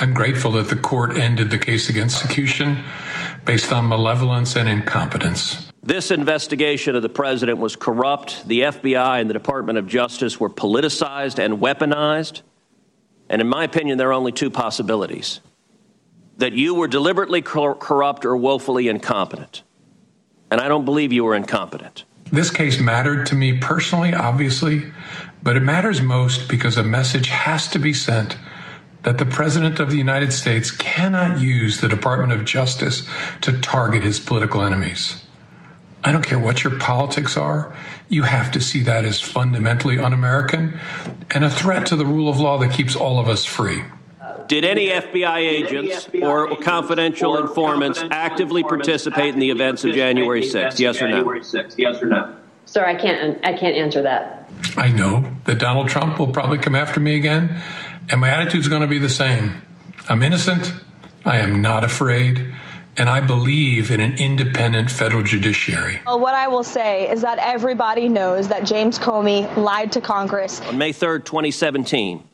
I'm grateful that the court ended the case against Secution based on malevolence and incompetence. This investigation of the president was corrupt. The FBI and the Department of Justice were politicized and weaponized. And in my opinion, there are only two possibilities: that you were deliberately corrupt or woefully incompetent. And I don't believe you were incompetent. This case mattered to me personally, obviously, but it matters most because a message has to be sent that the President of the United States cannot use the Department of Justice to target his political enemies. I don't care what your politics are, you have to see that as fundamentally un-American and a threat to the rule of law that keeps all of us free. Did any FBI agents or confidential informants actively participate in the events of January 6th? Yes or no? Sir, I can't answer that. I know that Donald Trump will probably come after me again, and my attitude's going to be the same. I'm innocent, I am not afraid, and I believe in an independent federal judiciary. Well, what I will say is that everybody knows that James Comey lied to Congress. On May 3rd, 2017,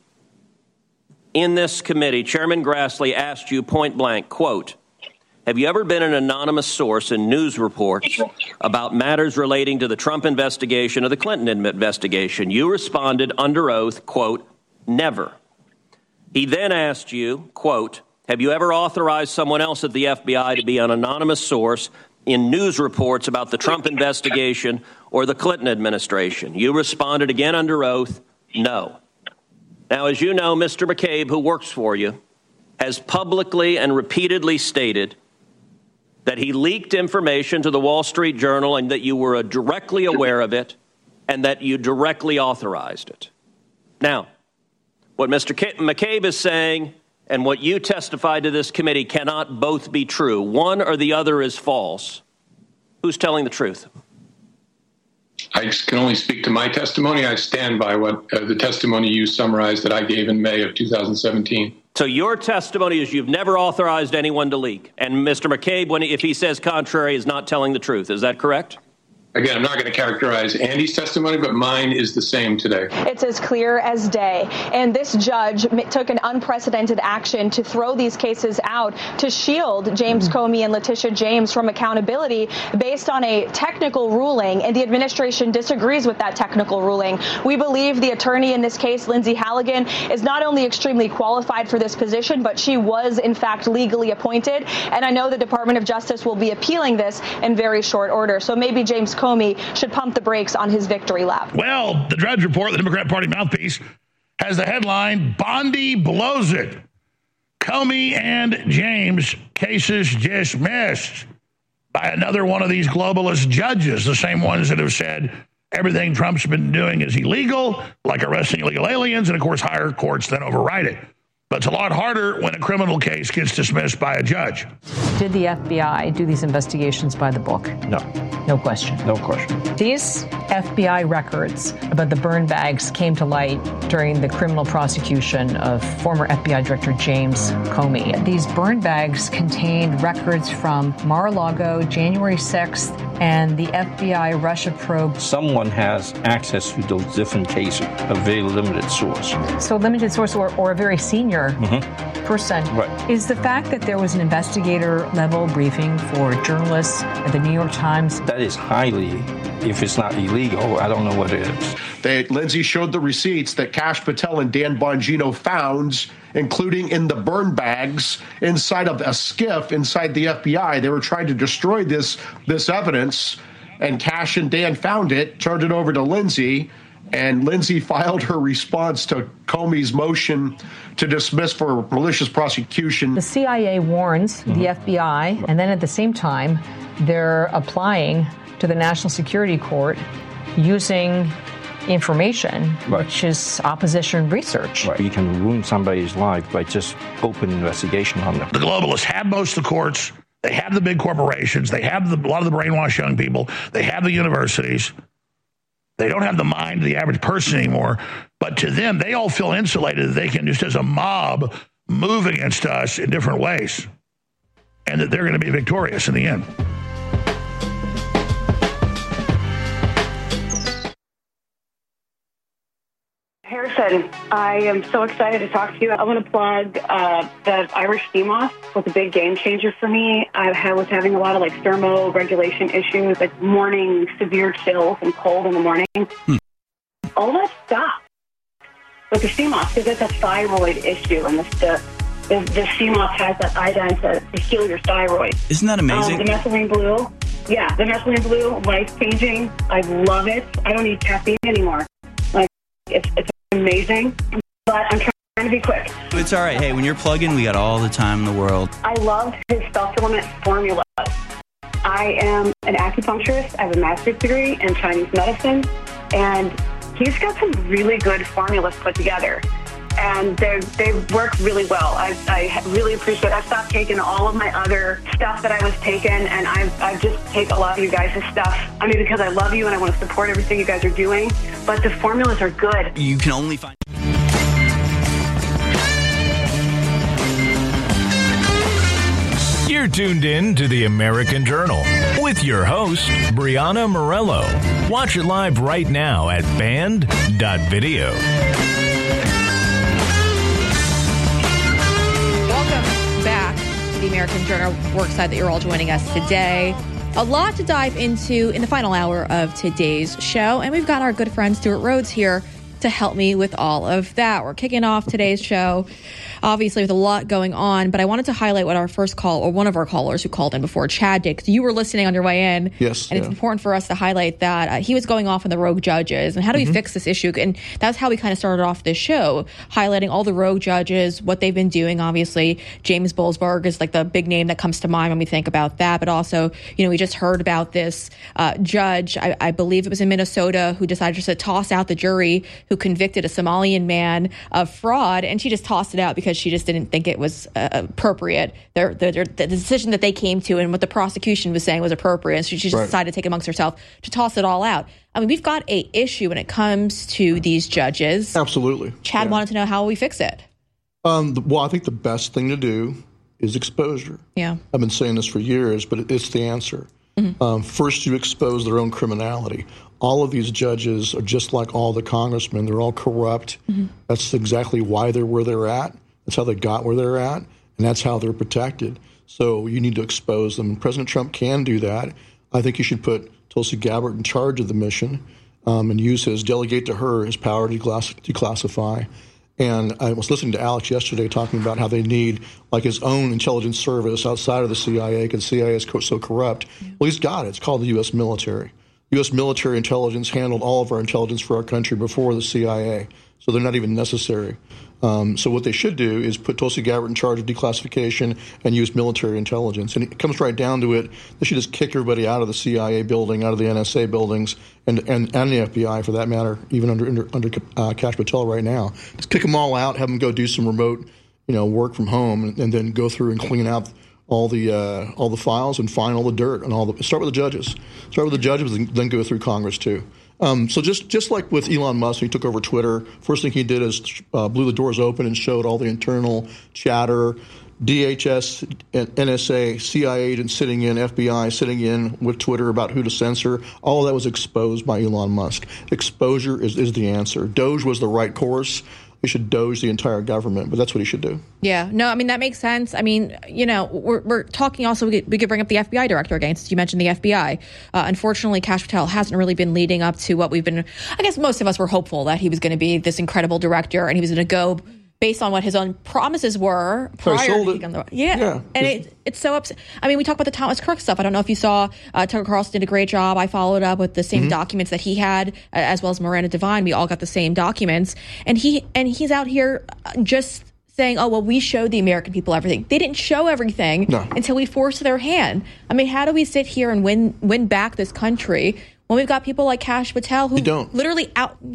in this committee, Chairman Grassley asked you point blank, quote, "Have you ever been an anonymous source in news reports about matters relating to the Trump investigation or the Clinton investigation?" You responded under oath, quote, "Never." He then asked you, quote, "Have you ever authorized someone else at the FBI to be an anonymous source in news reports about the Trump investigation or the Clinton administration?" You responded again under oath, "No." Now, as you know, Mr. McCabe, who works for you, has publicly and repeatedly stated that he leaked information to the Wall Street Journal and that you were directly aware of it and that you directly authorized it. Now, what Mr. McCabe is saying and what you testified to this committee cannot both be true. One or the other is false. Who's telling the truth? I can only speak to my testimony. I stand by what the testimony you summarized that I gave in May of 2017. So your testimony is you've never authorized anyone to leak. And Mr. McCabe, if he says contrary, is not telling the truth. Is that correct? Again, I'm not going to characterize Andy's testimony, but mine is the same today. It's as clear as day. And this judge took an unprecedented action to throw these cases out to shield James Comey and Letitia James from accountability based on a technical ruling. And the administration disagrees with that technical ruling. We believe the attorney in this case, Lindsay Halligan, is not only extremely qualified for this position, but she was, in fact, legally appointed. And I know the Department of Justice will be appealing this in very short order. So maybe James Comey should pump the brakes on his victory lap. Well, the Drudge Report, the Democrat Party mouthpiece, has the headline, "Bondi blows it. Comey and James cases dismissed by another one of these globalist judges, the same ones that have said everything Trump's been doing is illegal, like arresting illegal aliens, and, of course, higher courts then override it. But it's a lot harder when a criminal case gets dismissed by a judge." Did the FBI do these investigations by the book? No. No question. No question. These FBI records about the burn bags came to light during the criminal prosecution of former FBI Director James Comey. These burn bags contained records from Mar-a-Lago, January 6th, and the FBI Russia probe. Someone has access to those different cases, a very limited source. So limited source or a very senior person. Right. Is the fact that there was an investigator-level briefing for journalists at the New York Times? That is highly, if it's not illegal, I don't know what it is. Lindsay showed the receipts that Kash Patel and Dan Bongino found, including in the burn bags inside of a skiff inside the FBI. They were trying to destroy this evidence, and Kash and Dan found it, turned it over to Lindsay, and Lindsay filed her response to Comey's motion to dismiss for malicious prosecution. The CIA warns the FBI, and then at the same time, they're applying to the National Security Court using information, which is opposition research. Right. You can ruin somebody's life by just open investigation on them. The globalists have most of the courts. They have the big corporations. They have a lot of the brainwashed young people. They have the universities. They don't have the mind of the average person anymore. But to them, they all feel insulated that they can just as a mob move against us in different ways and that they're going to be victorious in the end. Harrison, I am so excited to talk to you. I want to plug the Irish sea moth was a big game changer for me. I was having a lot of thermoregulation issues, like morning severe chills and cold in the morning. All that stopped with the sea moth because it's a thyroid issue, and the sea moth has that iodine to heal your thyroid. Isn't that amazing? The methylene blue, the methylene blue, life-changing. I love it. I don't need caffeine anymore. It's amazing, but I'm trying to be quick. It's all right. Hey, when you're plugging, we got all the time in the world. I love his supplement formula. I am an acupuncturist. I have a master's degree in Chinese medicine, and he's got some really good formulas put together, and they work really well. I really appreciate it. I've stopped taking all of my other stuff that I was taking, and I've just take a lot of you guys' stuff. I mean, because I love you and I want to support everything you guys are doing, but the formulas are good. You can only find... You're tuned in to the American Journal with your host, Brianna Morello. Watch it live right now at band.video. Welcome back to the American Journal. We're excited that you're all joining us today. A lot to dive into in the final hour of today's show, and we've got our good friend Stuart Rhodes here to help me with all of that. We're kicking off today's show, obviously, with a lot going on, but I wanted to highlight what our first call, or one of our callers who called in before, Chad did, because you were listening on your way in. Yes. And it's important for us to highlight that he was going off on the rogue judges, and how do we fix this issue? And that's how we kind of started off this show, highlighting all the rogue judges, what they've been doing. Obviously, James Boasberg is like the big name that comes to mind when we think about that, but also, we just heard about this judge, I believe it was in Minnesota, who decided just to toss out the jury who convicted a Somalian man of fraud, and she just tossed it out because she just didn't think it was appropriate. The decision that they came to and what the prosecution was saying was appropriate, so she just decided to take it amongst herself to toss it all out. I mean, we've got a issue when it comes to these judges. Absolutely. Chad wanted to know how we fix it. Well, I think the best thing to do is exposure. Yeah. I've been saying this for years, but it's the answer. First, you expose their own criminality. All of these judges are just like all the congressmen. They're all corrupt. That's exactly why they're where they're at. That's how they got where they're at, and that's how they're protected. So you need to expose them. President Trump can do that. I think you should put Tulsi Gabbard in charge of the mission and delegate to her his power to declassify. And I was listening to Alex yesterday talking about how they need like his own intelligence service outside of the CIA because the CIA is so corrupt. Well, he's got it. It's called the U.S. military. U.S. military intelligence handled all of our intelligence for our country before the CIA, so they're not even necessary. So what they should do is put Tulsi Gabbard in charge of declassification and use military intelligence. And it comes right down to it. They should just kick everybody out of the CIA building, out of the NSA buildings, and the FBI for that matter, even under Kash Patel right now. Just kick them all out, have them go do some remote, work from home, and then go through and clean out all the files and find all the dirt and start with the judges. Start with the judges, and then go through Congress too. So just like with Elon Musk, when he took over Twitter, first thing he did is blew the doors open and showed all the internal chatter, DHS, NSA, CIA agents sitting in, FBI sitting in with Twitter about who to censor. All of that was exposed by Elon Musk. Exposure is the answer. Doge was the right course. He should doge the entire government, but that's what he should do. Yeah, no, I mean, that makes sense. I mean, we're talking also, we could bring up the FBI director again, since you mentioned the FBI. Unfortunately, Kash Patel hasn't really been leading up to what we've been, I guess most of us were hopeful that he was going to be this incredible director and he was going to go based on what his own promises were prior to becoming the and it's so upset. I mean, we talk about the Thomas Crook stuff. I don't know if you saw Tucker Carlson did a great job. I followed up with the same documents that he had, as well as Miranda Devine. We all got the same documents, and he's out here just saying, "Oh well, we showed the American people everything." They didn't show everything until we forced their hand. I mean, how do we sit here and win back this country when we've got people like Kash Patel who literally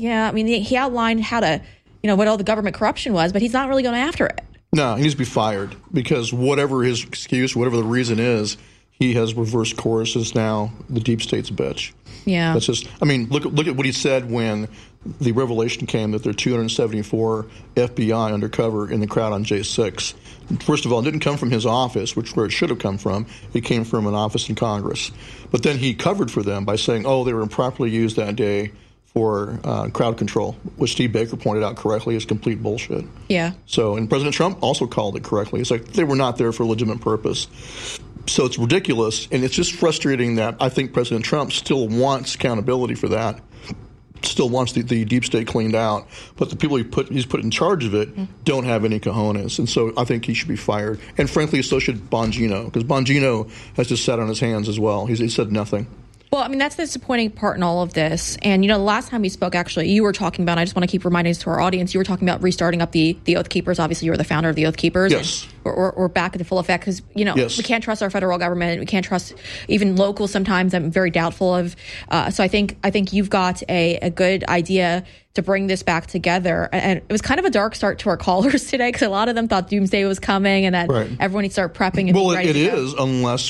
he outlined how to. What all the government corruption was, but he's not really going after it. No, he needs to be fired because whatever his excuse, whatever the reason is, he has reversed course, is now the deep state's bitch. Yeah. That's just, I mean, look at what he said when the revelation came that there are 274 FBI undercover in the crowd on J6. First of all, it didn't come from his office, where it should have come from. It came from an office in Congress. But then he covered for them by saying, they were improperly used that day for crowd control, which Steve Baker pointed out correctly is complete bullshit. Yeah. So, and President Trump also called it correctly. It's like they were not there for a legitimate purpose. So it's ridiculous, and it's just frustrating that I think President Trump still wants accountability for that, still wants the deep state cleaned out, but the people he's put in charge of it don't have any cojones, and so I think he should be fired. And frankly, so should Bongino, because Bongino has just sat on his hands as well. He said nothing. Well, I mean, that's the disappointing part in all of this. And, the last time we spoke, actually, you were talking about, I just want to keep reminding this to our audience, you were talking about restarting up the Oath Keepers. Obviously, you were the founder of the Oath Keepers. Yes. We're back into full effect because, yes. We can't trust our federal government. We can't trust even local sometimes. I'm very doubtful of. So I think you've got a good idea to bring this back together. And it was kind of a dark start to our callers today because a lot of them thought doomsday was coming and that everyone needs to start prepping. And well, be ready it is unless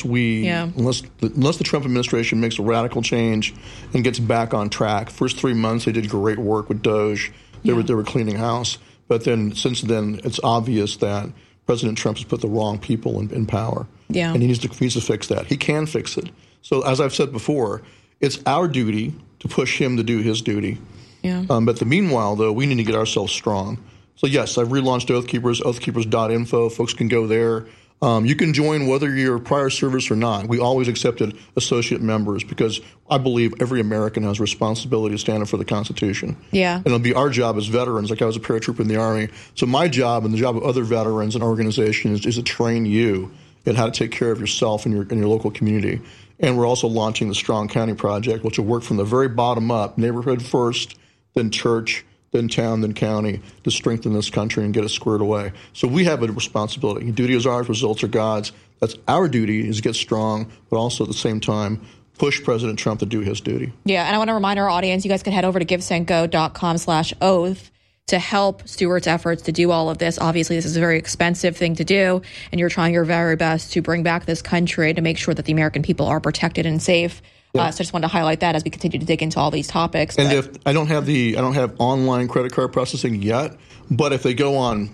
the Trump administration makes a radical change and gets back on track. First 3 months, they did great work with DOJ. They were cleaning house. But then since then, it's obvious that President Trump has put the wrong people in power. Yeah. And he needs to fix that. He can fix it. So as I've said before, it's our duty to push him to do his duty. Yeah. But the meanwhile, though, we need to get ourselves strong. So, yes, I've relaunched Oath Keepers, oathkeepers.info. Folks can go there. You can join whether you're prior service or not. We always accepted associate members because I believe every American has responsibility to stand up for the Constitution. Yeah. And it'll be our job as veterans, like I was a paratrooper in the Army. So my job and the job of other veterans and organizations is to train you in how to take care of yourself and your local community. And we're also launching the Strong County Project, which will work from the very bottom up, neighborhood first, then church, then town, then county, to strengthen this country and get it squared away. So we have a responsibility. Duty is ours, results are God's. That's our duty, is to get strong, but also at the same time push President Trump to do his duty. Yeah, and I want to remind our audience, you guys can head over to givesendgo.com/oath to help Stewart's efforts to do all of this. Obviously, this is a very expensive thing to do, and you're trying your very best to bring back this country to make sure that the American people are protected and safe. Yeah. So I just wanted to highlight that as we continue to dig into all these topics. And if I don't have online credit card processing yet, but if they go on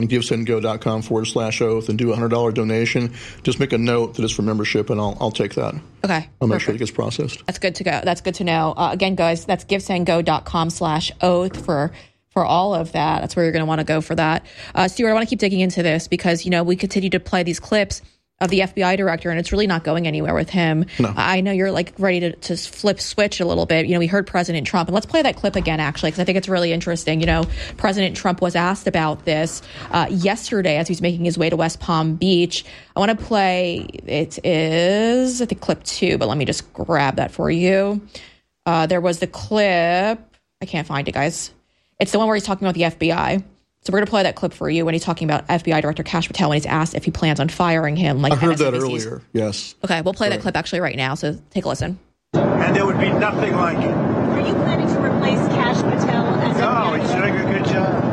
givesendgo.com/oath and do a $100 donation, just make a note that it's for membership, and I'll take that. Okay. I'll make sure it gets processed. That's good to go. That's good to know. Again, guys, that's givesendgo.com/oath for all of that. That's where you're going to want to go for that. Stuart, I want to keep digging into this because, we continue to play these clips of the FBI director, and it's really not going anywhere with him. No. I know you're ready to switch a little bit. We heard President Trump, and let's play that clip again, actually, because I think it's really interesting. President Trump was asked about this yesterday as he was making his way to West Palm Beach. I want to play, it is, I think, clip 2, but let me just grab that for you. There was the clip. I can't find it, guys. It's the one where he's talking about the FBI. So we're going to play that clip for you when he's talking about FBI Director Kash Patel when he's asked if he plans on firing him. I heard that earlier, yes. Okay, we'll play that clip actually right now, so take a listen. And there would be nothing like it. Are you planning to replace Kash Patel as No, he's doing a good job.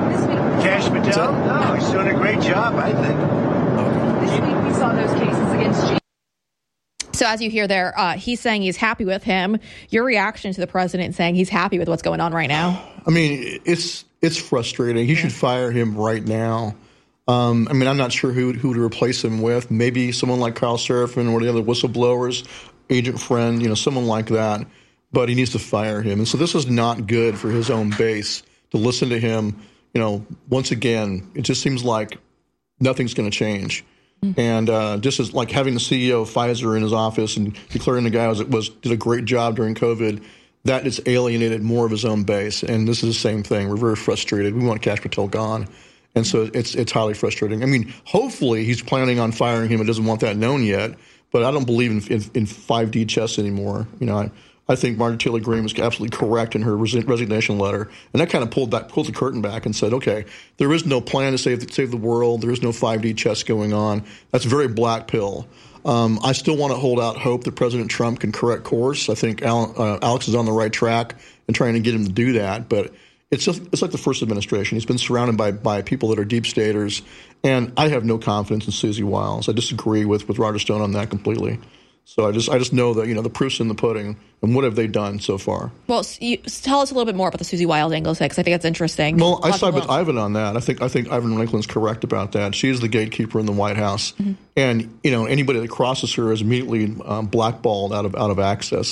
Kash Patel? No, he's doing a great job, I think. This week we saw those cases against James. So as you hear there, he's saying he's happy with him. Your reaction to the president saying he's happy with what's going on right now? I mean, it's frustrating. He should fire him right now. I'm not sure who to replace him with. Maybe someone like Kyle Seraphin or the other whistleblowers, Agent Friend, someone like that. But he needs to fire him. And so this is not good for his own base to listen to him. Once again, it just seems like nothing's going to change. And just as like having the CEO of Pfizer in his office and declaring the guy did a great job during COVID, that has alienated more of his own base. And this is the same thing. We're very frustrated. We want Kash Patel gone. And so it's highly frustrating. I mean, hopefully he's planning on firing him and doesn't want that known yet. But I don't believe in 5D chess anymore. I think Marjorie Taylor Greene was absolutely correct in her resignation letter. And that kind of pulled the curtain back and said, okay, there is no plan to save the world. There is no 5D chess going on. That's a very black pill. I still want to hold out hope that President Trump can correct course. I think Alex is on the right track in trying to get him to do that. But it's like the first administration. He's been surrounded by people that are deep staters. And I have no confidence in Susie Wiles. I disagree with Roger Stone on that completely. So I just know that, the proof's in the pudding. And what have they done so far? Well, tell us a little bit more about the Susie Wiles angle, because I think that's interesting. Well, I side with Ivan on that. I think Ivan Ranklin's correct about that. She is the gatekeeper in the White House. Mm-hmm. And, anybody that crosses her is immediately blackballed out of access.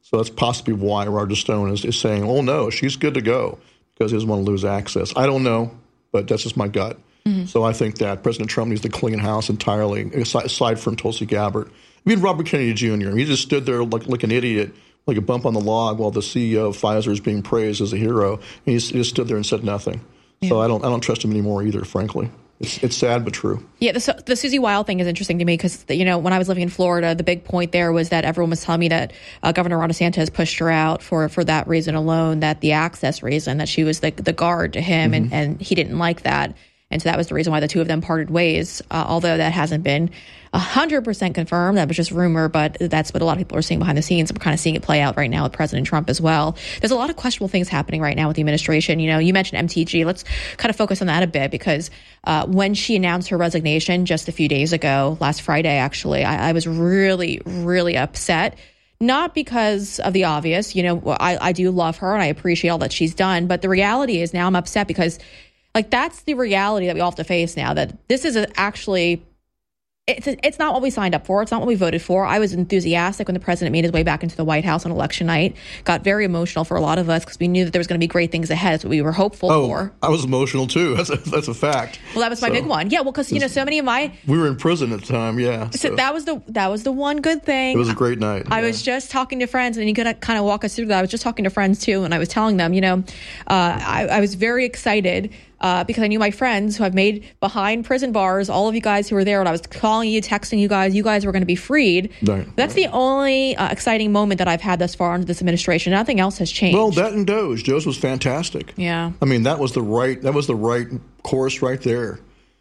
So that's possibly why Roger Stone is saying, oh, no, she's good to go because he doesn't want to lose access. I don't know, but that's just my gut. Mm-hmm. So I think that President Trump needs to clean house entirely, aside from Tulsi Gabbard. I mean, Robert Kennedy Jr., he just stood there like an idiot, like a bump on the log while the CEO of Pfizer is being praised as a hero. And he just stood there and said nothing. Yeah. So I don't trust him anymore either, frankly. It's sad but true. Yeah, the Susie Wild thing is interesting to me because, when I was living in Florida, the big point there was that everyone was telling me that Governor Ron DeSantis pushed her out for that reason alone, that the access reason, that she was the guard to him, mm-hmm. and he didn't like that. And so that was the reason why the two of them parted ways, although that hasn't been 100% confirmed. That was just rumor, but that's what a lot of people are seeing behind the scenes. We're kind of seeing it play out right now with President Trump as well. There's a lot of questionable things happening right now with the administration. You mentioned MTG. Let's kind of focus on that a bit because when she announced her resignation just a few days ago, last Friday, actually, I was really, really upset. Not because of the obvious. I do love her and I appreciate all that she's done. But the reality is now I'm upset because that's the reality that we all have to face now, that this is actually, it's not what we signed up for. It's not what we voted for. I was enthusiastic when the president made his way back into the White House on election night. Got very emotional for a lot of us because we knew that there was going to be great things ahead. That's what we were hopeful for. I was emotional too. That's a fact. Well, that was my big one. Yeah, well, because so many of my we were in prison at the time. Yeah, so that was the one good thing. It was a great night. I was just talking to friends, and you could kind of walk us through that. I was just talking to friends too, and I was telling them, I was very excited. Because I knew my friends who I've made behind prison bars, all of you guys who were there, and I was calling you, texting you guys were going to be freed. Right. That's the only exciting moment that I've had thus far under this administration. Nothing else has changed. Well, that and Doge. Doge was fantastic. Yeah. I mean, that was the right course right there.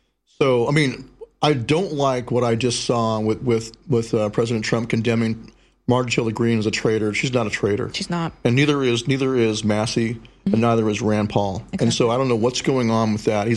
So, I mean, I don't like what I just saw with President Trump condemning Marjorie Taylor Greene as a traitor. She's not a traitor. She's not. And neither is Massey, mm-hmm. and neither is Rand Paul. Exactly. And so I don't know what's going on with that.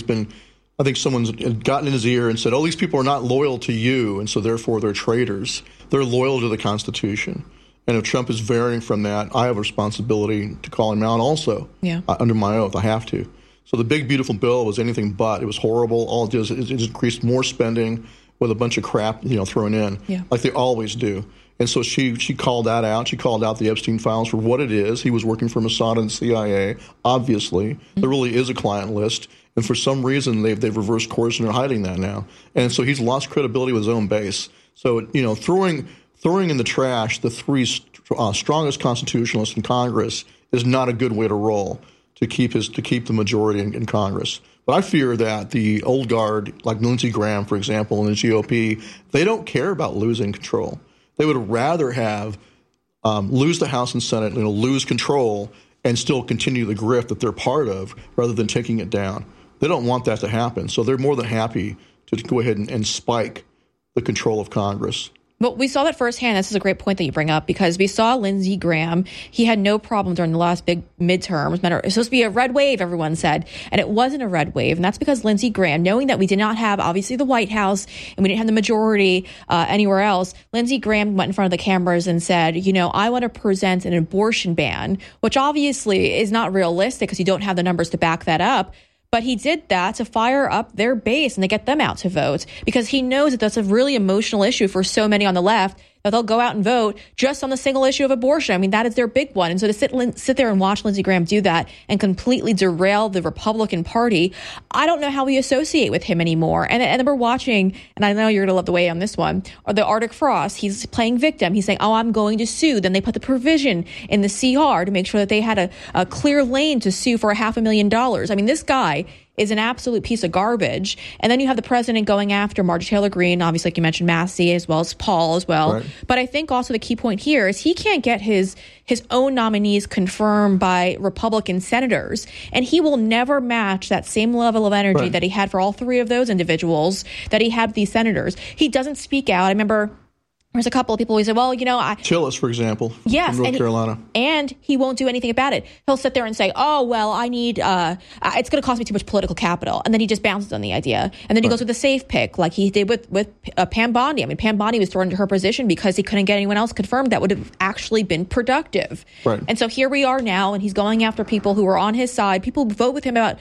I think someone's gotten in his ear and said, oh, these people are not loyal to you, and so therefore they're traitors. They're loyal to the Constitution. And if Trump is varying from that, I have a responsibility to call him out also. Yeah. Under my oath, I have to. So the big, beautiful bill was anything but. It was horrible. All it did is it increased more spending with a bunch of crap, thrown in, like they always do. And so she called that out. She called out the Epstein files for what it is. He was working for Mossad and the CIA, obviously. Mm-hmm. There really is a client list. And for some reason, they've reversed course and are hiding that now. And so he's lost credibility with his own base. So, throwing in the trash the three strongest constitutionalists in Congress is not a good way to roll to keep the majority in Congress. But I fear that the old guard, like Lindsey Graham, for example, and the GOP, they don't care about losing control. They would rather have lose the House and Senate, lose control, and still continue the grift that they're part of, rather than taking it down. They don't want that to happen, so they're more than happy to go ahead and spike the control of Congress. Well, we saw that firsthand. This is a great point that you bring up because we saw Lindsey Graham. He had no problem during the last big midterms. It's supposed to be a red wave, everyone said, and it wasn't a red wave. And that's because Lindsey Graham, knowing that we did not have, obviously, the White House and we didn't have the majority anywhere else, Lindsey Graham went in front of the cameras and said, I want to present an abortion ban, which obviously is not realistic because you don't have the numbers to back that up. But he did that to fire up their base and to get them out to vote because he knows that that's a really emotional issue for so many on the left that they'll go out and vote just on the single issue of abortion. I mean, that is their big one. And so to sit there and watch Lindsey Graham do that and completely derail the Republican Party, I don't know how we associate with him anymore. And then we're watching, and I know you're going to love the way on this one, or the Arctic Frost. He's playing victim. He's saying, oh, I'm going to sue. Then they put the provision in the CR to make sure that they had a clear lane to sue for $500,000. I mean, this guy is an absolute piece of garbage. And then you have the president going after Marjorie Taylor Greene, obviously, like you mentioned, Massey, as well as Paul as well. Right. But I think also the key point here is he can't get his own nominees confirmed by Republican senators. And he will never match that same level of energy that he had for all three of those individuals that he had with these senators. He doesn't speak out. I remember there's a couple of people who say, well, Tillis, for example, yes, from North Carolina. And he won't do anything about it. He'll sit there and say, oh, well, I need, it's going to cost me too much political capital. And then he just bounces on the idea. And then he goes with a safe pick, like he did with Pam Bondi. I mean, Pam Bondi was thrown into her position because he couldn't get anyone else confirmed that would have actually been productive. Right. And so here we are now, and he's going after people who are on his side. People vote with him about,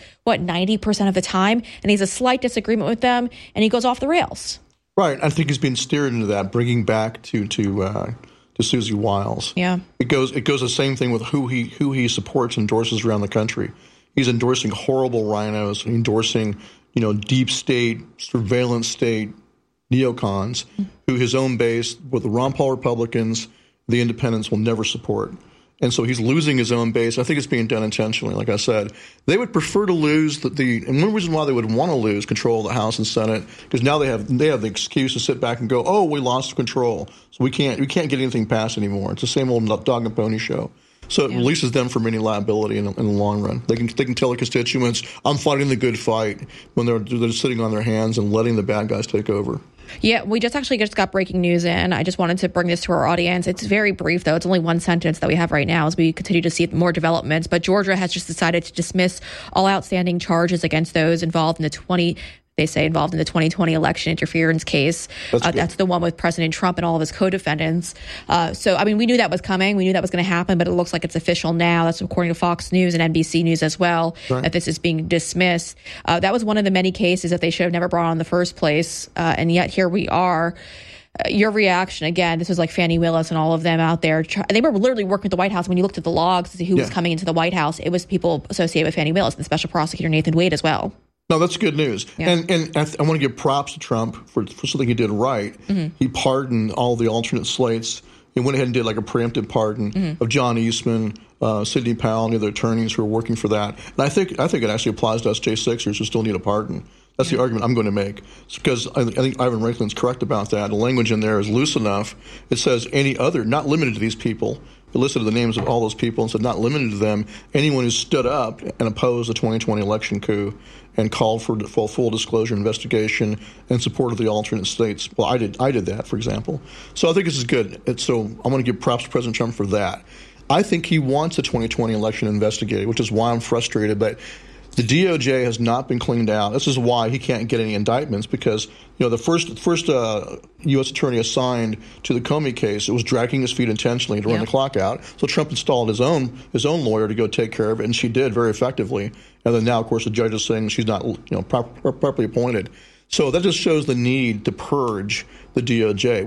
90% of the time. And he has a slight disagreement with them, and he goes off the rails. Right. I think he's been steered into that, bringing back to to Susie Wiles. Yeah. It goes the same thing with who he supports and endorses around the country. He's endorsing horrible rhinos, endorsing, deep state, surveillance state neocons who his own base, with the Ron Paul Republicans, the independents will never support. And so he's losing his own base. I think it's being done intentionally. Like I said, they would prefer to lose and one reason why they would want to lose control of the House and Senate, because now they have the excuse to sit back and go, oh, we lost control, so we can't get anything passed anymore. It's the same old dog and pony show. So it releases them from any liability in the long run. They can tell their constituents, I'm fighting the good fight, when they're sitting on their hands and letting the bad guys take over. Yeah, we just got breaking news in. I just wanted to bring this to our audience. It's very brief, though. It's only one sentence that we have right now as we continue to see more developments. But Georgia has just decided to dismiss all outstanding charges against those involved in the 2020 election interference case. That's the one with President Trump and all of his co-defendants. We knew that was coming. We knew that was going to happen, but it looks like it's official now. That's according to Fox News and NBC News as well, that this is being dismissed. That was one of the many cases that they should have never brought on in the first place, and yet here we are. Your reaction, again, this was like Fannie Willis and all of them out there. They were literally working with the White House. When you looked at the logs to see who was coming into the White House, it was people associated with Fannie Willis and Special Prosecutor Nathan Wade as well. No, that's good news. Yeah. And I want to give props to Trump for something he did right. Mm-hmm. He pardoned all the alternate slates. He went ahead and did like a preemptive pardon of John Eastman, Sidney Powell, and the other attorneys who are working for that. And I think it actually applies to us J6ers who still need a pardon. That's the argument I'm going to make. It's because I think Ivan Raiklin's correct about that. The language in there is loose enough. It says any other, not limited to these people. It listed the names of all those people and said not limited to them. Anyone who stood up and opposed the 2020 election coup and called for full disclosure investigation and support of the alternate states. Well, I did that, for example. So I think this is good. So I want to give props to President Trump for that. I think he wants the 2020 election investigated, which is why I'm frustrated. But the DOJ has not been cleaned out. This is why he can't get any indictments, because the first U.S. attorney assigned to the Comey case, it was dragging his feet intentionally to run the clock out. So Trump installed his own lawyer to go take care of it, and she did very effectively. And then now, of course, the judge is saying she's not properly appointed. So that just shows the need to purge the DOJ.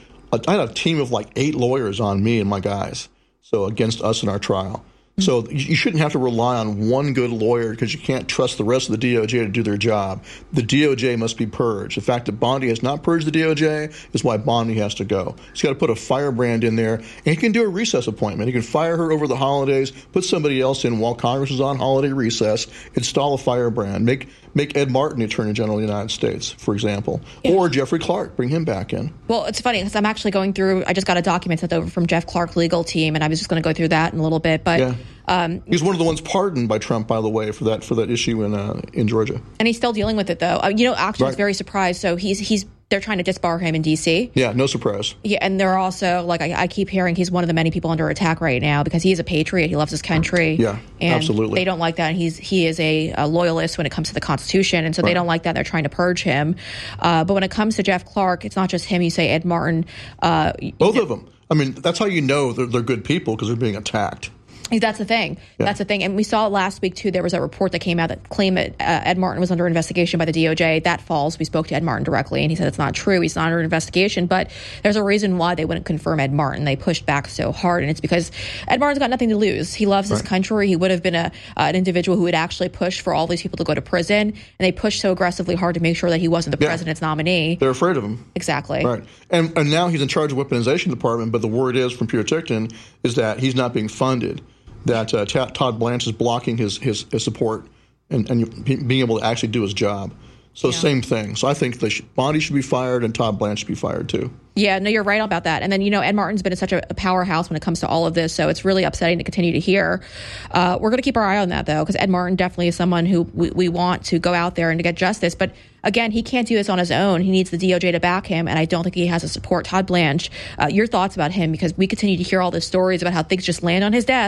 I had a team of like 8 lawyers on me and my guys, so against us in our trial. So you shouldn't have to rely on one good lawyer because you can't trust the rest of the DOJ to do their job. The DOJ must be purged. The fact that Bondi has not purged the DOJ is why Bondi has to go. He's got to put a firebrand in there, and he can do a recess appointment. He can fire her over the holidays, put somebody else in while Congress is on holiday recess, install a firebrand, make Ed Martin the Attorney General of the United States, for example, or Jeffrey Clark, bring him back in. Well, it's funny because I'm actually going through, I just got a document sent over from Jeff Clark's legal team, and I was just going to go through that in a little bit, but he's one of the ones pardoned by Trump, by the way, for that issue in Georgia. And he's still dealing with it, though. Actually, I was very surprised. So they're trying to disbar him in D.C. Yeah, no surprise. Yeah, and they're also, I keep hearing he's one of the many people under attack right now because he's a patriot. He loves his country. Yeah, and absolutely. They don't like that. And he is a loyalist when it comes to the Constitution, and so they don't like that. They're trying to purge him. But when it comes to Jeff Clark, it's not just him. You say Ed Martin. Both of them. I mean, that's how you know they're good people, because they're being attacked. That's the thing. Yeah. That's the thing. And we saw last week, too, there was a report that came out that claimed that Ed Martin was under investigation by the DOJ. That falls. We spoke to Ed Martin directly, and he said it's not true. He's not under investigation. But there's a reason why they wouldn't confirm Ed Martin. They pushed back so hard, and it's because Ed Martin's got nothing to lose. He loves his country. He would have been an individual who would actually push for all these people to go to prison, and they pushed so aggressively hard to make sure that he wasn't the president's nominee. They're afraid of him. Exactly. Right. And now he's in charge of weaponization department, but the word is from Peter Tickton is that he's not being funded. That Todd Blanche is blocking his support and being able to actually do his job. So same thing. So I think Bondi should be fired and Todd Blanche should be fired too. Yeah, no, you're right about that. And then, Ed Martin's been such a powerhouse when it comes to all of this, so it's really upsetting to continue to hear. We're going to keep our eye on that, though, because Ed Martin definitely is someone who we want to go out there and to get justice. But again, he can't do this on his own. He needs the DOJ to back him, and I don't think he has the support. Todd Blanche, your thoughts about him, because we continue to hear all the stories about how things just land on his desk.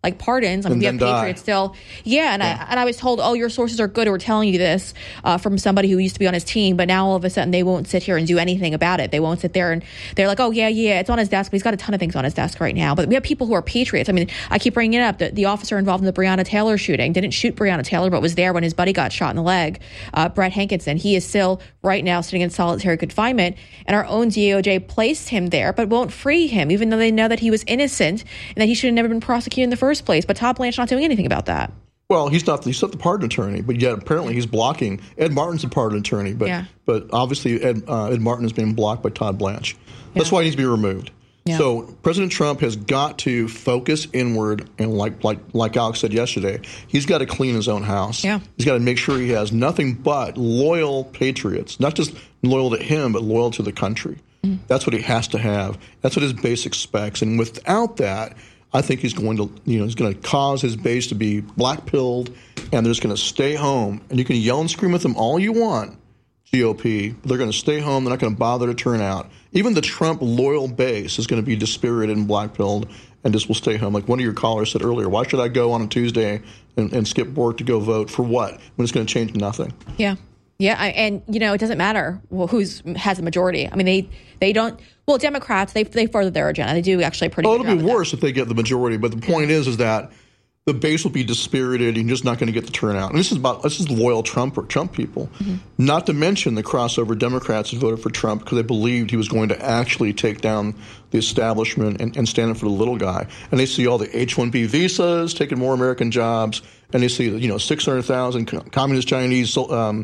like pardons. I mean, we have Patriots still. Yeah, and I was told, oh, your sources are good who are telling you this from somebody who used to be on his team, but now all of a sudden they won't sit here and do anything about it. They won't sit there and they're like, oh, yeah, it's on his desk, but he's got a ton of things on his desk right now. But we have people who are Patriots. I mean, I keep bringing it up. The officer involved in the Breonna Taylor shooting didn't shoot Breonna Taylor, but was there when his buddy got shot in the leg. Brett Hankinson, he is still right now sitting in solitary confinement, and our own DOJ placed him there, but won't free him, even though they know that he was innocent and that he should have never been prosecuted in the first place. But Todd Blanche not doing anything about that. Well, he's not the pardon attorney, but yet apparently he's blocking. Ed Martin's the pardon attorney, but obviously Ed Martin is being blocked by Todd Blanche. That's why he needs to be removed. Yeah. So President Trump has got to focus inward, and like Alex said yesterday, he's got to clean his own house. Yeah. He's got to make sure he has nothing but loyal patriots, not just loyal to him, but loyal to the country. Mm-hmm. That's what he has to have. That's what his base expects. And without that, I think he's going to cause his base to be black-pilled, and they're just going to stay home. And you can yell and scream at them all you want, GOP. They're going to stay home. They're not going to bother to turn out. Even the Trump loyal base is going to be dispirited and black-pilled and just will stay home. Like one of your callers said earlier, why should I go on a Tuesday and skip work to go vote for what when it's going to change nothing? Yeah. Yeah, and it doesn't matter has a majority. I mean, they don't. Well, Democrats they further their agenda. They do actually pretty. It'll be worse if they get the majority. But the point is that the base will be dispirited. You're just not going to get the turnout. And this is loyal Trump people. Mm-hmm. Not to mention the crossover Democrats who voted for Trump because they believed he was going to actually take down the establishment and stand up for the little guy. And they see all the H-1B visas taking more American jobs, and they see 600,000 communist Chinese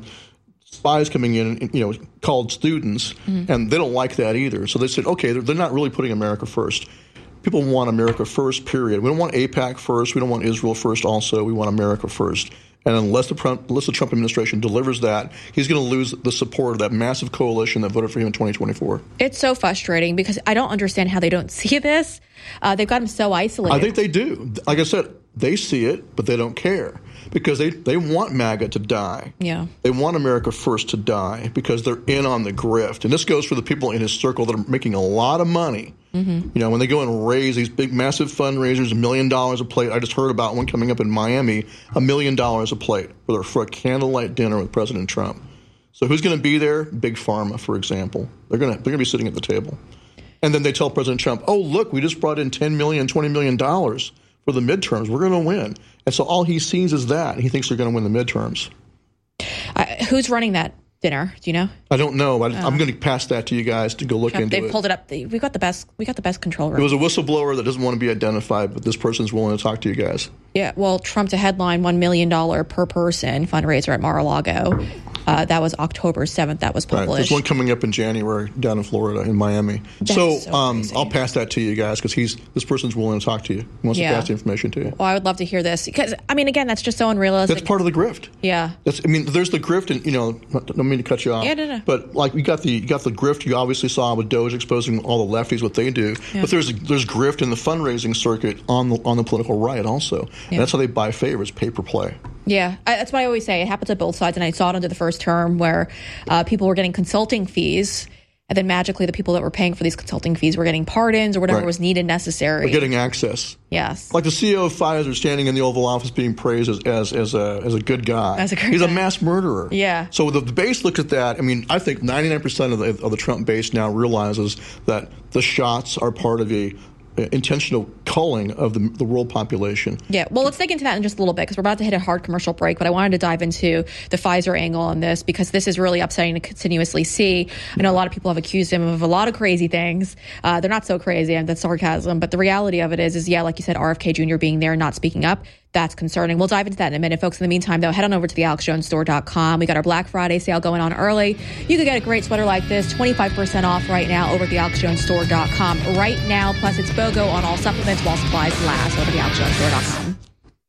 spies coming in, called students, and they don't like that either. So they said, okay, they're not really putting America first. People want America first, period. We don't want AIPAC first. We don't want Israel first also. We want America first. And unless the Trump administration delivers that, he's going to lose the support of that massive coalition that voted for him in 2024. It's so frustrating because I don't understand how they don't see this. They've got him so isolated. I think they do. Like I said, they see it, but they don't care. Because they want MAGA to die. Yeah. They want America first to die because they're in on the grift. And this goes for the people in his circle that are making a lot of money. Mm-hmm. When they go and raise these big, massive fundraisers, $1 million a plate. I just heard about one coming up in Miami, $1 million a plate for a candlelight dinner with President Trump. So who's going to be there? Big Pharma, for example. They're going to be sitting at the table. And then they tell President Trump, oh, look, we just brought in $10 million, $20 million for the midterms. We're going to win. And so all he sees is that. He thinks they're going to win the midterms. Who's running that dinner? Do you know? I don't know. I'm going to pass that to you guys to go look into it. They pulled it up. We got the best control room. It was a whistleblower that doesn't want to be identified, but this person's willing to talk to you guys. Yeah. Well, Trump to headline $1 million per person fundraiser at Mar-a-Lago. That was October 7th. That was published. Right. There's one coming up in January down in Florida, in Miami. So I'll pass that to you guys because this person's willing to talk to you. He wants to pass the information to you. Well, I would love to hear this because, again, that's just so unrealistic. That's part of the grift. Yeah. There's the grift, and don't mean to cut you off. Yeah, no. But you got the grift you obviously saw with Doge exposing all the lefties what they do. Yeah. But there's grift in the fundraising circuit on the political right also. Yeah. And that's how they buy favors, pay-per-play. Yeah, that's what I always say. It happens at both sides, and I saw it under the first term where people were getting consulting fees, and then magically the people that were paying for these consulting fees were getting pardons or whatever was needed necessary. They're getting access. Yes. Like the CEO of Pfizer standing in the Oval Office being praised as a good guy. He's a mass murderer. Yeah. So the base looks at that. I think 99% of the Trump base now realizes that the shots are part of a intentional culling of the world population. Yeah, well, let's dig into that in just a little bit because we're about to hit a hard commercial break, but I wanted to dive into the Pfizer angle on this because this is really upsetting to continuously see. I know a lot of people have accused him of a lot of crazy things. They're not so crazy, and that's sarcasm, but the reality of it is like you said, RFK Jr. being there and not speaking up, that's concerning. We'll dive into that in a minute, folks. In the meantime, though, head on over to thealexjonesstore.com. We got our Black Friday sale going on early. You could get a great sweater like this, 25% off right now over at thealexjonesstore.com right now. Plus, it's BOGO on all supplements while supplies last over at thealexjonesstore.com.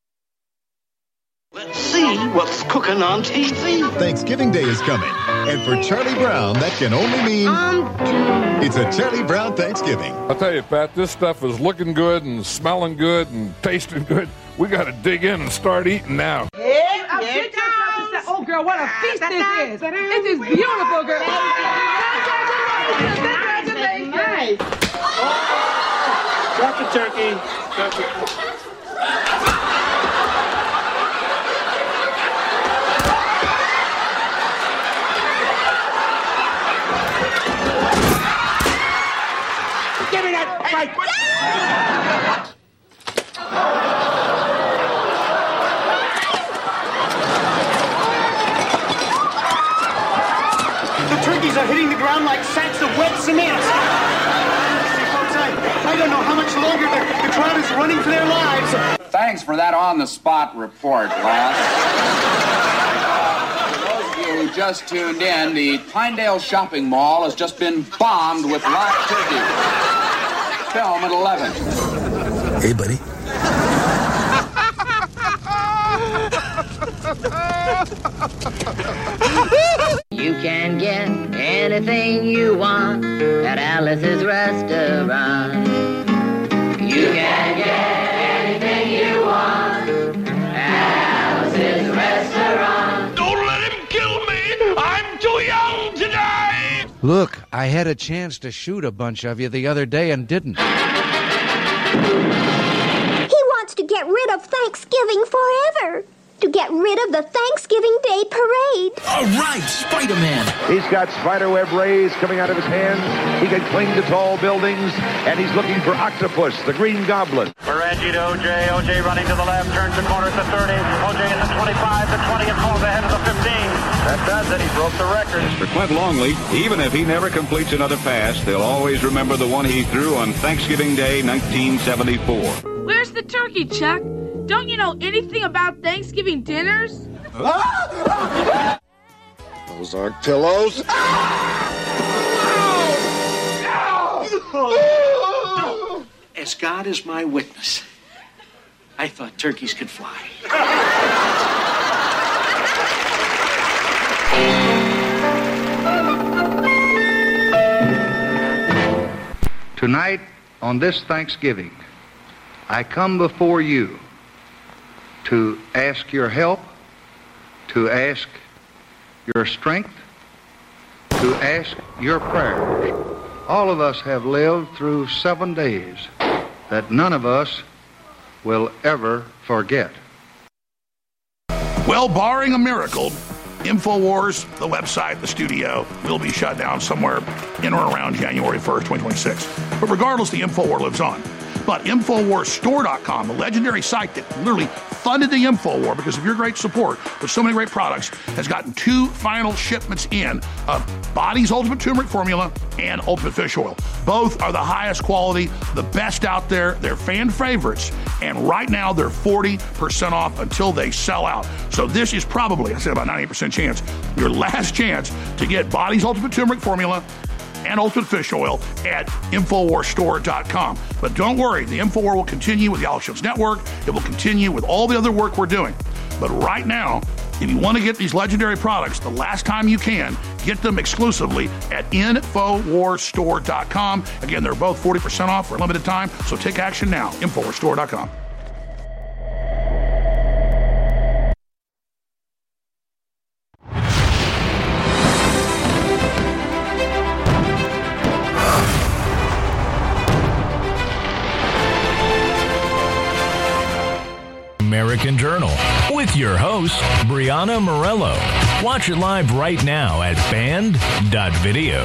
Let's see what's cooking on TV. Thanksgiving Day is coming, and for Charlie Brown, that can only mean it's a Charlie Brown Thanksgiving. I'll tell you, Pat, this stuff is looking good and smelling good and tasting good. We got to dig in and start eating now. Oh, girl, what a feast this is. This is beautiful, girl. Congratulations. Nice. Got the turkey. Give me that mic! The turkeys are hitting the ground like sacks of wet cement. See, folks, I don't know how much longer the crowd is running for their lives. Thanks for that on-the-spot report, lass. For those of you who just tuned in, the Pinedale Shopping Mall has just been bombed with live turkey. Film at 11. Hey, buddy. You can get anything you want at Alice's Restaurant. You can get anything you want at Alice's Restaurant. Don't let him kill me! I'm too young to die! Look, I had a chance to shoot a bunch of you the other day and didn't. He wants to get rid of Thanksgiving forever. To get rid of the Thanksgiving Day parade. All right, Spider-Man. He's got spiderweb rays coming out of his hands. He can cling to tall buildings, and he's looking for Octopus, the Green Goblin. Ferraggi to OJ. OJ running to the left, turns the corner to 30. OJ in the 25, the 20, and falls ahead of the 15. That does it. He broke the record. For Clint Longley, even if he never completes another pass, they'll always remember the one he threw on Thanksgiving Day, 1974. Where's the turkey, Chuck? Don't you know anything about Thanksgiving dinners? Those aren't pillows. As God is my witness, I thought turkeys could fly. Tonight, on this Thanksgiving, I come before you to ask your help, to ask your strength, to ask your prayers. All of us have lived through 7 days that none of us will ever forget. Well, barring a miracle, InfoWars, the website, the studio, will be shut down somewhere in or around January 1st, 2026. But regardless, the InfoWar lives on. But InfoWarsStore.com, the legendary site that literally funded the InfoWar because of your great support with so many great products, has gotten 2 final shipments in of Body's Ultimate Turmeric Formula and Ultimate Fish Oil. Both are the highest quality, the best out there. They're fan favorites. And right now, they're 40% off until they sell out. So this is probably, I said about 98% chance, your last chance to get Body's Ultimate Turmeric Formula and Ultimate Fish Oil at InfoWarsStore.com. But don't worry, the InfoWar will continue with the Alex Jones Network. It will continue with all the other work we're doing. But right now, if you want to get these legendary products, the last time you can, get them exclusively at InfoWarsStore.com. Again, they're both 40% off for a limited time, so take action now. InfoWarsStore.com. American Journal with your host, Brianna Morello. Watch it live right now at band.video.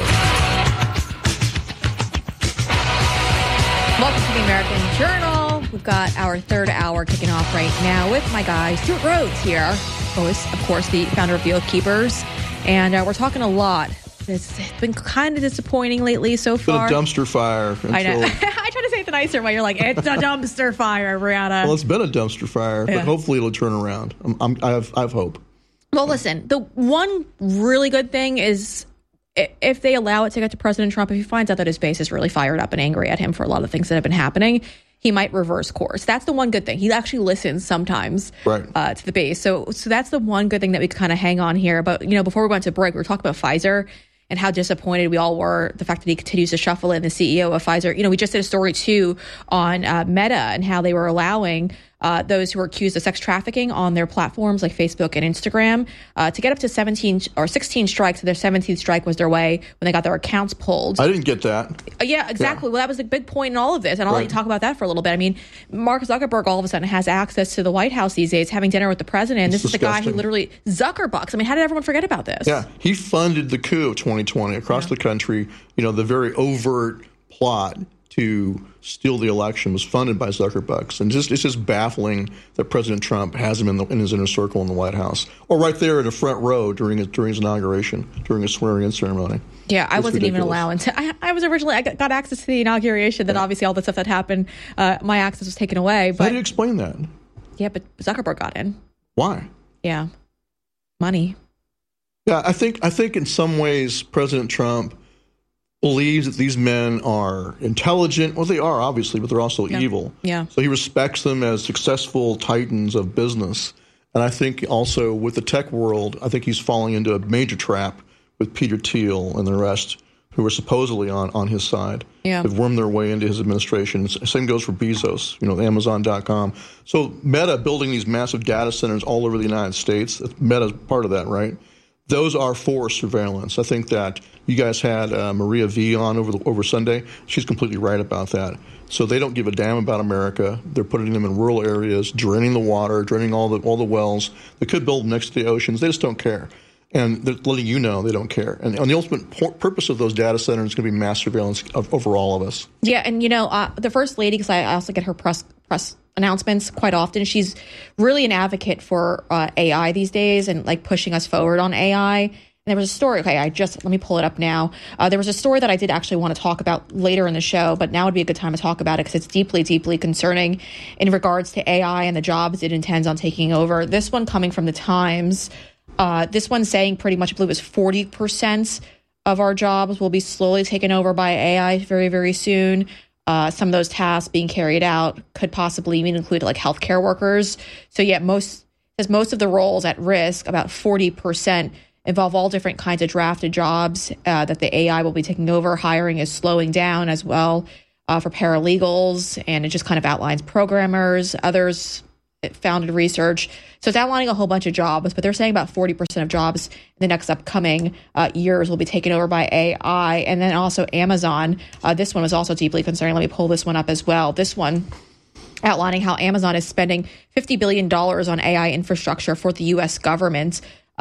Welcome to the American Journal. We've got our third hour kicking off right now with my guy, Stuart Rhodes here, who is, of course, the founder of the Oath Keepers. And we're talking a lot. It's been kind of disappointing lately so far. It's been a dumpster fire. I know. I try to say it the nicer way. You're like, it's a dumpster fire, Brianna. Well, it's been a dumpster fire, but hopefully it'll turn around. I have hope. Well, listen, the one really good thing is if they allow it to get to President Trump, if he finds out that his base is really fired up and angry at him for a lot of things that have been happening, he might reverse course. That's the one good thing. He actually listens sometimes to the base. So that's the one good thing that we kind of hang on here. But, before we went to break, we were talking about Pfizer and how disappointed we all were, the fact that he continues to shuffle in the CEO of Pfizer. We just did a story, too, on Meta and how they were allowing those who were accused of sex trafficking on their platforms like Facebook and Instagram to get up to 17 or 16 strikes. So their 17th strike was their way when they got their accounts pulled. I didn't get that. Yeah, exactly. Yeah. Well, that was the big point in all of this. And I'll let you talk about that for a little bit. I mean, Mark Zuckerberg all of a sudden has access to the White House these days, having dinner with the president. This is the guy who literally Zuckerbucks. I mean, how did everyone forget about this? Yeah, he funded the coup of 2020 across the country. You know, the very overt plot to steal the election was funded by Zuckerbucks. And it's just baffling that President Trump has him in his inner circle in the White House, or right there in the front row during his inauguration, during his swearing-in ceremony. Yeah, I wasn't even allowed to. I was originally, I got access to the inauguration, then obviously all the stuff that happened, my access was taken away. But how do you explain that? Yeah, but Zuckerberg got in. Why? Yeah, money. Yeah, I think in some ways President Trump believes that these men are intelligent. Well, they are, obviously, but they're also evil. Yeah. So he respects them as successful titans of business. And I think also with the tech world, I think he's falling into a major trap with Peter Thiel and the rest who are supposedly on his side. Yeah. Have wormed their way into his administration. Same goes for Bezos, Amazon.com. So Meta building these massive data centers all over the United States, Meta's part of that, right? Those are for surveillance. I think that you guys had Maria V on over Sunday. She's completely right about that. So they don't give a damn about America. They're putting them in rural areas, draining the water, draining all the wells. They could build next to the oceans. They just don't care. And they're letting you know they don't care. And the ultimate purpose of those data centers is going to be mass surveillance over all of us. Yeah, and the First Lady, because I also get her press announcements quite often. She's really an advocate for AI these days and like pushing us forward on AI. And there was a story. Okay, let me pull it up now. There was a story that I did actually want to talk about later in the show, but now would be a good time to talk about it because it's deeply, deeply concerning in regards to AI and the jobs it intends on taking over. This one coming from the Times. This one saying pretty much, I believe it was 40% of our jobs will be slowly taken over by AI very, very soon. Some of those tasks being carried out could possibly even include like healthcare workers. So yeah, most of the roles at risk, about 40%, involve all different kinds of drafted jobs that the AI will be taking over. Hiring is slowing down as well for paralegals, and it just kind of outlines programmers, others. It founded research. So it's outlining a whole bunch of jobs, but they're saying about 40% of jobs in the next upcoming years will be taken over by AI. And then also Amazon. This one was also deeply concerning. Let me pull this one up as well. This one outlining how Amazon is spending $50 billion on AI infrastructure for the U.S. government.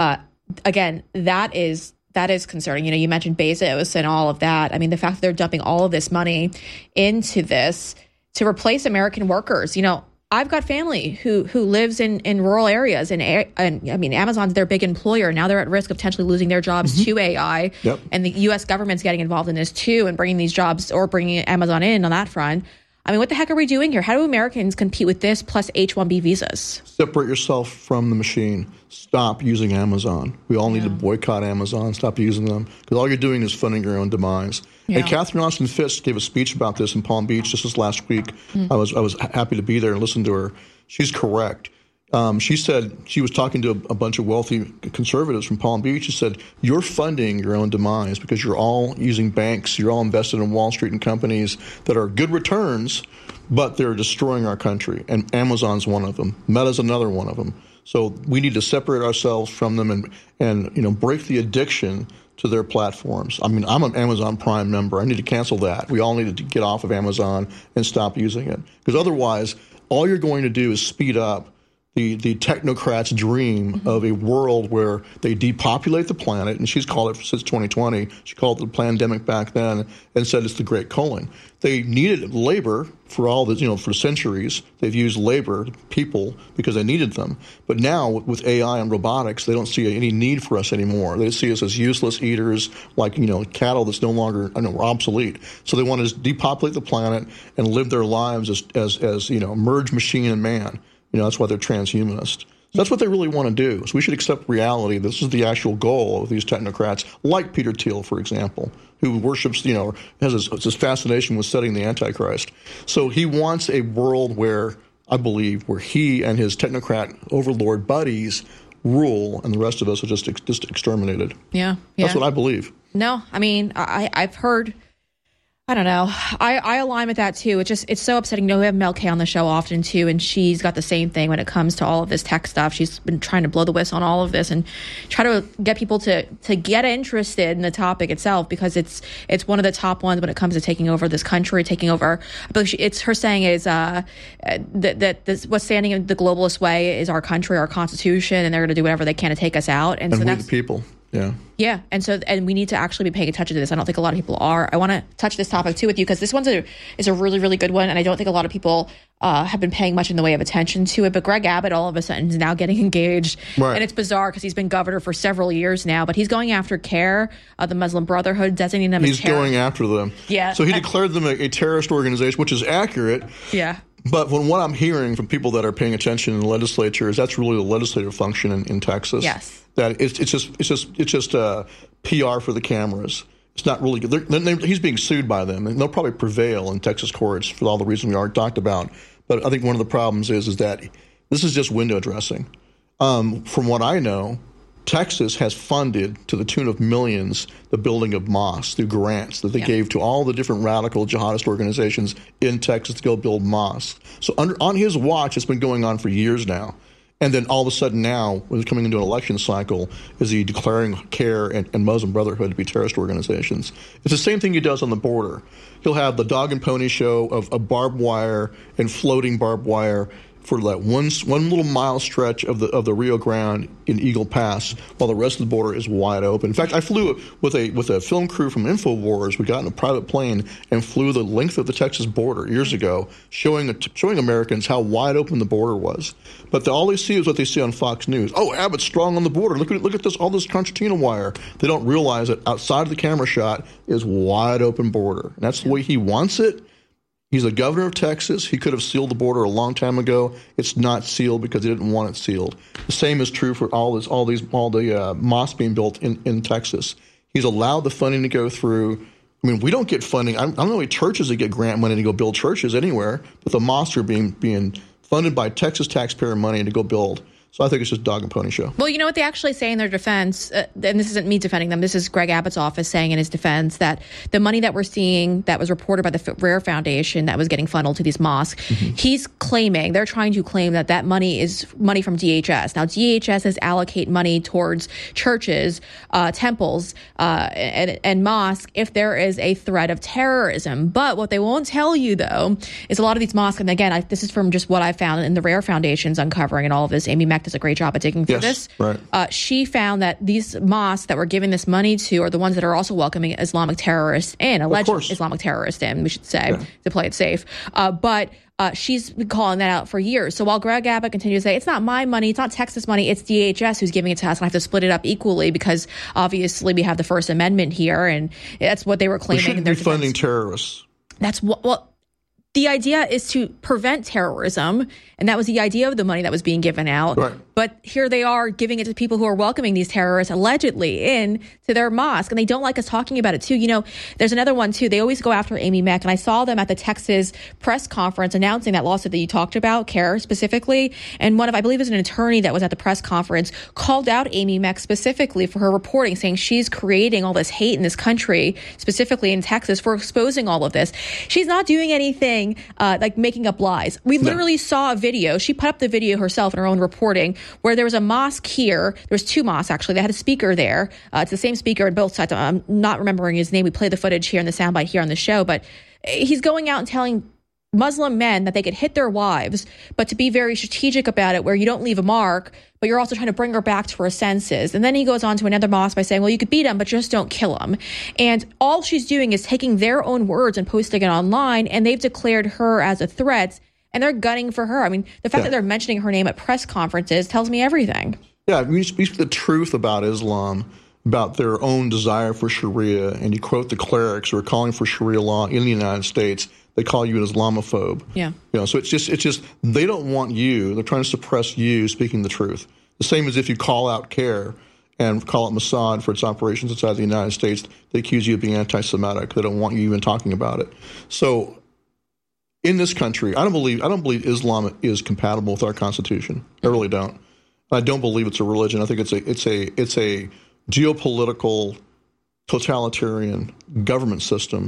Again, that is concerning. You mentioned Bezos and all of that. I mean, the fact that they're dumping all of this money into this to replace American workers. I've got family who lives in rural areas, and I mean, Amazon's their big employer. Now they're at risk of potentially losing their jobs to AI. Yep. And the U.S. government's getting involved in this too and bringing these jobs or bringing Amazon in on that front. I mean, what the heck are we doing here? How do Americans compete with this plus H-1B visas? Separate yourself from the machine. Stop using Amazon. We all need to boycott Amazon. Stop using them because all you're doing is funding your own demise. Yeah. And Catherine Austin Fitts gave a speech about this in Palm Beach just this last week. I was happy to be there and listen to her. She's correct. She said she was talking to a bunch of wealthy conservatives from Palm Beach. She said, you're funding your own demise because you're all using banks. You're all invested in Wall Street and companies that are good returns, but they're destroying our country. And Amazon's one of them. Meta's another one of them. So we need to separate ourselves from them and break the addiction to their platforms. I mean, I'm an Amazon Prime member. I need to cancel that. We all need to get off of Amazon and stop using it. Because otherwise, all you're going to do is speed up the technocrats' dream of a world where they depopulate the planet, and she's called it since 2020. She called it the pandemic back then and said it's the Great Culling. They needed labor for all this, for centuries. They've used labor, people, because they needed them. But now with AI and robotics, they don't see any need for us anymore. They see us as useless eaters, like cattle that's no longer obsolete. So they want to just depopulate the planet and live their lives as merge machine and man. That's why they're transhumanist. So that's what they really want to do. So we should accept reality. This is the actual goal of these technocrats, like Peter Thiel, for example, who worships, has this fascination with studying the Antichrist. So he wants a world where he and his technocrat overlord buddies rule, and the rest of us are just exterminated. Yeah. That's what I believe. No, I mean, I've heard I don't know. I align with that too. It's so upsetting. We have Mel K on the show often too, and she's got the same thing when it comes to all of this tech stuff. She's been trying to blow the whistle on all of this and try to get people to get interested in the topic itself, because it's one of the top ones when it comes to taking over this country, taking over. I believe it's her saying is that this, what's standing in the globalist way is our country, our Constitution, and they're going to do whatever they can to take us out. And so we that's the people. Yeah. Yeah. And we need to actually be paying attention to this. I don't think a lot of people are. I want to touch this topic too with you, because this one's is a really, really good one. And I don't think a lot of people have been paying much in the way of attention to it. But Greg Abbott all of a sudden is now getting engaged. Right. And it's bizarre because he's been governor for several years now. But he's going after CAIR, the Muslim Brotherhood, designating them as terrorists. He's going after them. Yeah. So he declared them a terrorist organization, which is accurate. Yeah. But from what I'm hearing from people that are paying attention in the legislature is that's really the legislative function in Texas. Yes. That it's just PR for the cameras. It's not really good. He's being sued by them, and they'll probably prevail in Texas courts for all the reasons we already talked about. But I think one of the problems is that this is just window dressing. From what I know, Texas has funded to the tune of millions the building of mosques through grants that they gave to all the different radical jihadist organizations in Texas to go build mosques. So on his watch, it's been going on for years now. And then all of a sudden now, when it's coming into an election cycle, is he declaring CAIR and Muslim Brotherhood to be terrorist organizations. It's the same thing he does on the border. He'll have the dog and pony show of barbed wire and floating barbed wire for that one little mile stretch of the Rio Grande in Eagle Pass, while the rest of the border is wide open. In fact, I flew with a film crew from InfoWars. We got in a private plane and flew the length of the Texas border years ago, showing Americans how wide open the border was. But all they see is what they see on Fox News. Oh, Abbott's strong on the border. Look at this, all this concertina wire. They don't realize that outside of the camera shot is wide open border. And that's the way he wants it. He's the governor of Texas. He could have sealed the border a long time ago. It's not sealed because he didn't want it sealed. The same is true for all the mosques being built in Texas. He's allowed the funding to go through. I mean, we don't get funding. I don't know any churches that get grant money to go build churches anywhere, but the mosques are being funded by Texas taxpayer money to go build. So I think it's just dog and pony show. Well, you know what they actually say in their defense, and this isn't me defending them, this is Greg Abbott's office saying in his defense that the money that we're seeing that was reported by the Rare Foundation that was getting funneled to these mosques, they're trying to claim that money is money from DHS. Now, DHS has allocate money towards churches, temples, and mosques if there is a threat of terrorism. But what they won't tell you, though, is a lot of these mosques, and again, this is from just what I found in the Rare Foundation's uncovering and all of this. Amy Mack does a great job at digging through this. Right. She found that these mosques that we're giving this money to are the ones that are also welcoming Islamic terrorists in, alleged Islamic terrorists in, we should say, to play it safe. But she's been calling that out for years. So while Greg Abbott continues to say, it's not my money, it's not Texas money, it's DHS who's giving it to us, and I have to split it up equally because obviously we have the First Amendment here, and that's what they were claiming. We shouldn't be funding terrorists. That's what the idea is, to prevent terrorism, and that was the idea of the money that was being given out. Right. But here they are giving it to people who are welcoming these terrorists allegedly in to their mosque, and they don't like us talking about it too. You know, there's another one too. They always go after Amy Mack, and I saw them at the Texas press conference announcing that lawsuit that you talked about, CAIR specifically. And I believe it was an attorney that was at the press conference, called out Amy Mack specifically for her reporting, saying she's creating all this hate in this country, specifically in Texas, for exposing all of this. She's not doing anything like making up lies. We literally saw a video. She put up the video herself in her own reporting, where there was a mosque here. There was two mosques, actually. They had a speaker there. It's the same speaker on both sides. I'm not remembering his name. We play the footage here in the soundbite here on the show. But he's going out and telling Muslim men that they could hit their wives, but to be very strategic about it, where you don't leave a mark, but you're also trying to bring her back to her senses. And then he goes on to another mosque by saying, well, you could beat them, but just don't kill them. And all she's doing is taking their own words and posting it online, and they've declared her as a threat, and they're gunning for her. I mean, the fact that they're mentioning her name at press conferences tells me everything. Yeah, we speak the truth about Islam, about their own desire for Sharia, and you quote the clerics who are calling for Sharia law in the United States. They call you an Islamophobe. Yeah. You know, so it's just they don't want you. They're trying to suppress you speaking the truth. The same as if you call out CAIR and call it Mossad for its operations inside the United States, they accuse you of being anti-Semitic. They don't want you even talking about it. So in this country, I don't believe Islam is compatible with our Constitution. I really don't. I don't believe it's a religion. I think it's a geopolitical, totalitarian government system. Yeah.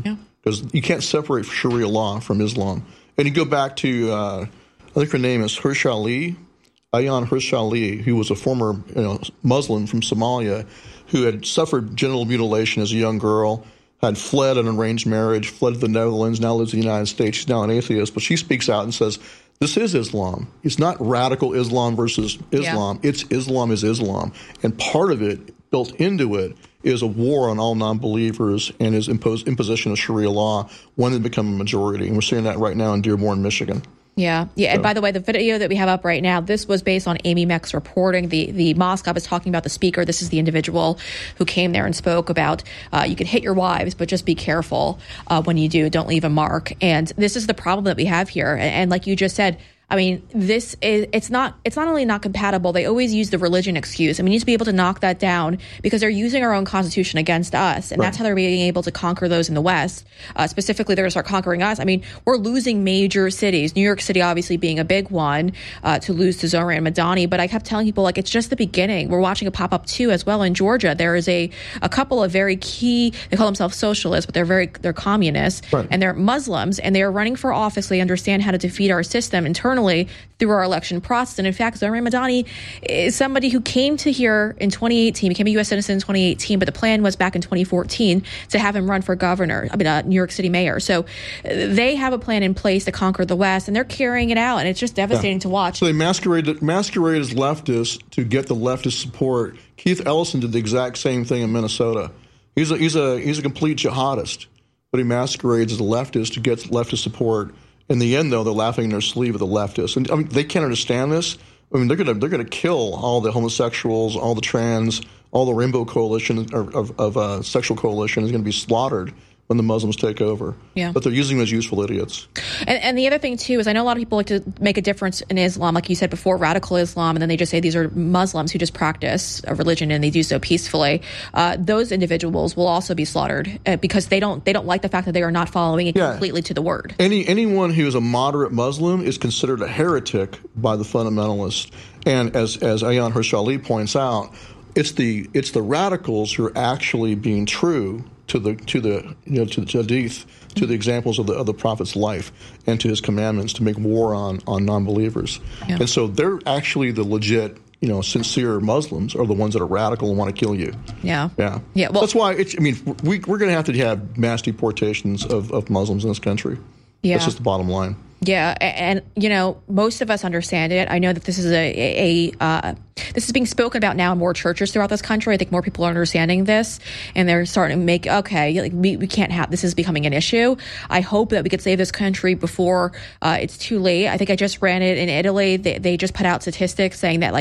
because you can't separate Sharia law from Islam. And you go back to, I think her name is Hirsch Ali, Ayaan Hirsch Ali, who was a former Muslim from Somalia who had suffered genital mutilation as a young girl, had fled an arranged marriage, fled to the Netherlands, now lives in the United States. She's now an atheist, but she speaks out and says, this is Islam. It's not radical Islam versus Islam. It's Islam is Islam. And part of it, built into it, is a war on all non-believers and is imposition of Sharia law when they become a majority. And we're seeing that right now in Dearborn, Michigan. Yeah. And by the way, the video that we have up right now, this was based on Amy Meck's reporting. The mosque I was talking about, the speaker, this is the individual who came there and spoke about you can hit your wives, but just be careful when you do. Don't leave a mark. And this is the problem that we have here. And like you just said, I mean, it's not only not compatible, they always use the religion excuse. And we need to be able to knock that down because they're using our own constitution against us. And that's how they're being able to conquer those in the West. Specifically, they're going to start conquering us. I mean, we're losing major cities, New York City obviously being a big one, to lose to Zohran Madani. But I kept telling people, like, it's just the beginning. We're watching a pop up too as well in Georgia. There is a couple of very key, they call themselves socialists, but they're communists and they're Muslims and they're running for office. They understand how to defeat our system internally through our election process. And in fact, Zohran Madani is somebody who came to here in 2018, became a U.S. citizen in 2018, but the plan was back in 2014 to have him run for governor, New York City mayor. So they have a plan in place to conquer the West, and they're carrying it out, and it's just devastating to watch. So they masquerade as leftists to get the leftist support. Keith Ellison did the exact same thing in Minnesota. He's a complete jihadist, but he masquerades as a leftist to get leftist support. In the end, though, they're laughing in their sleeve at the leftists, and I mean, they can't understand this. I mean, they're gonna kill all the homosexuals, all the trans, all the rainbow coalition of sexual coalition is going to be slaughtered when the Muslims take over. Yeah. But they're using them as useful idiots. And the other thing, too, is I know a lot of people like to make a difference in Islam, like you said before, radical Islam, and then they just say these are Muslims who just practice a religion and they do so peacefully. Those individuals will also be slaughtered because they don't like the fact that they are not following it completely to the word. Anyone who is a moderate Muslim is considered a heretic by the fundamentalists. And as Ayaan Hirsch Ali points out, it's the radicals who are actually being true to the hadith, to the examples of the Prophet's life and to his commandments to make war on non-believers. Yeah. And so they're actually the legit, sincere Muslims are the ones that are radical and want to kill you. Yeah. Yeah. Yeah. Well, that's why we're going to have mass deportations of Muslims in this country. Yeah. That's just the bottom line. Yeah, and most of us understand it. I know that this is this is being spoken about now in more churches throughout this country. I think more people are understanding this, and they're starting to make we can't have this is becoming an issue. I hope that we could save this country before it's too late. I think I just ran it in Italy. They just put out statistics saying that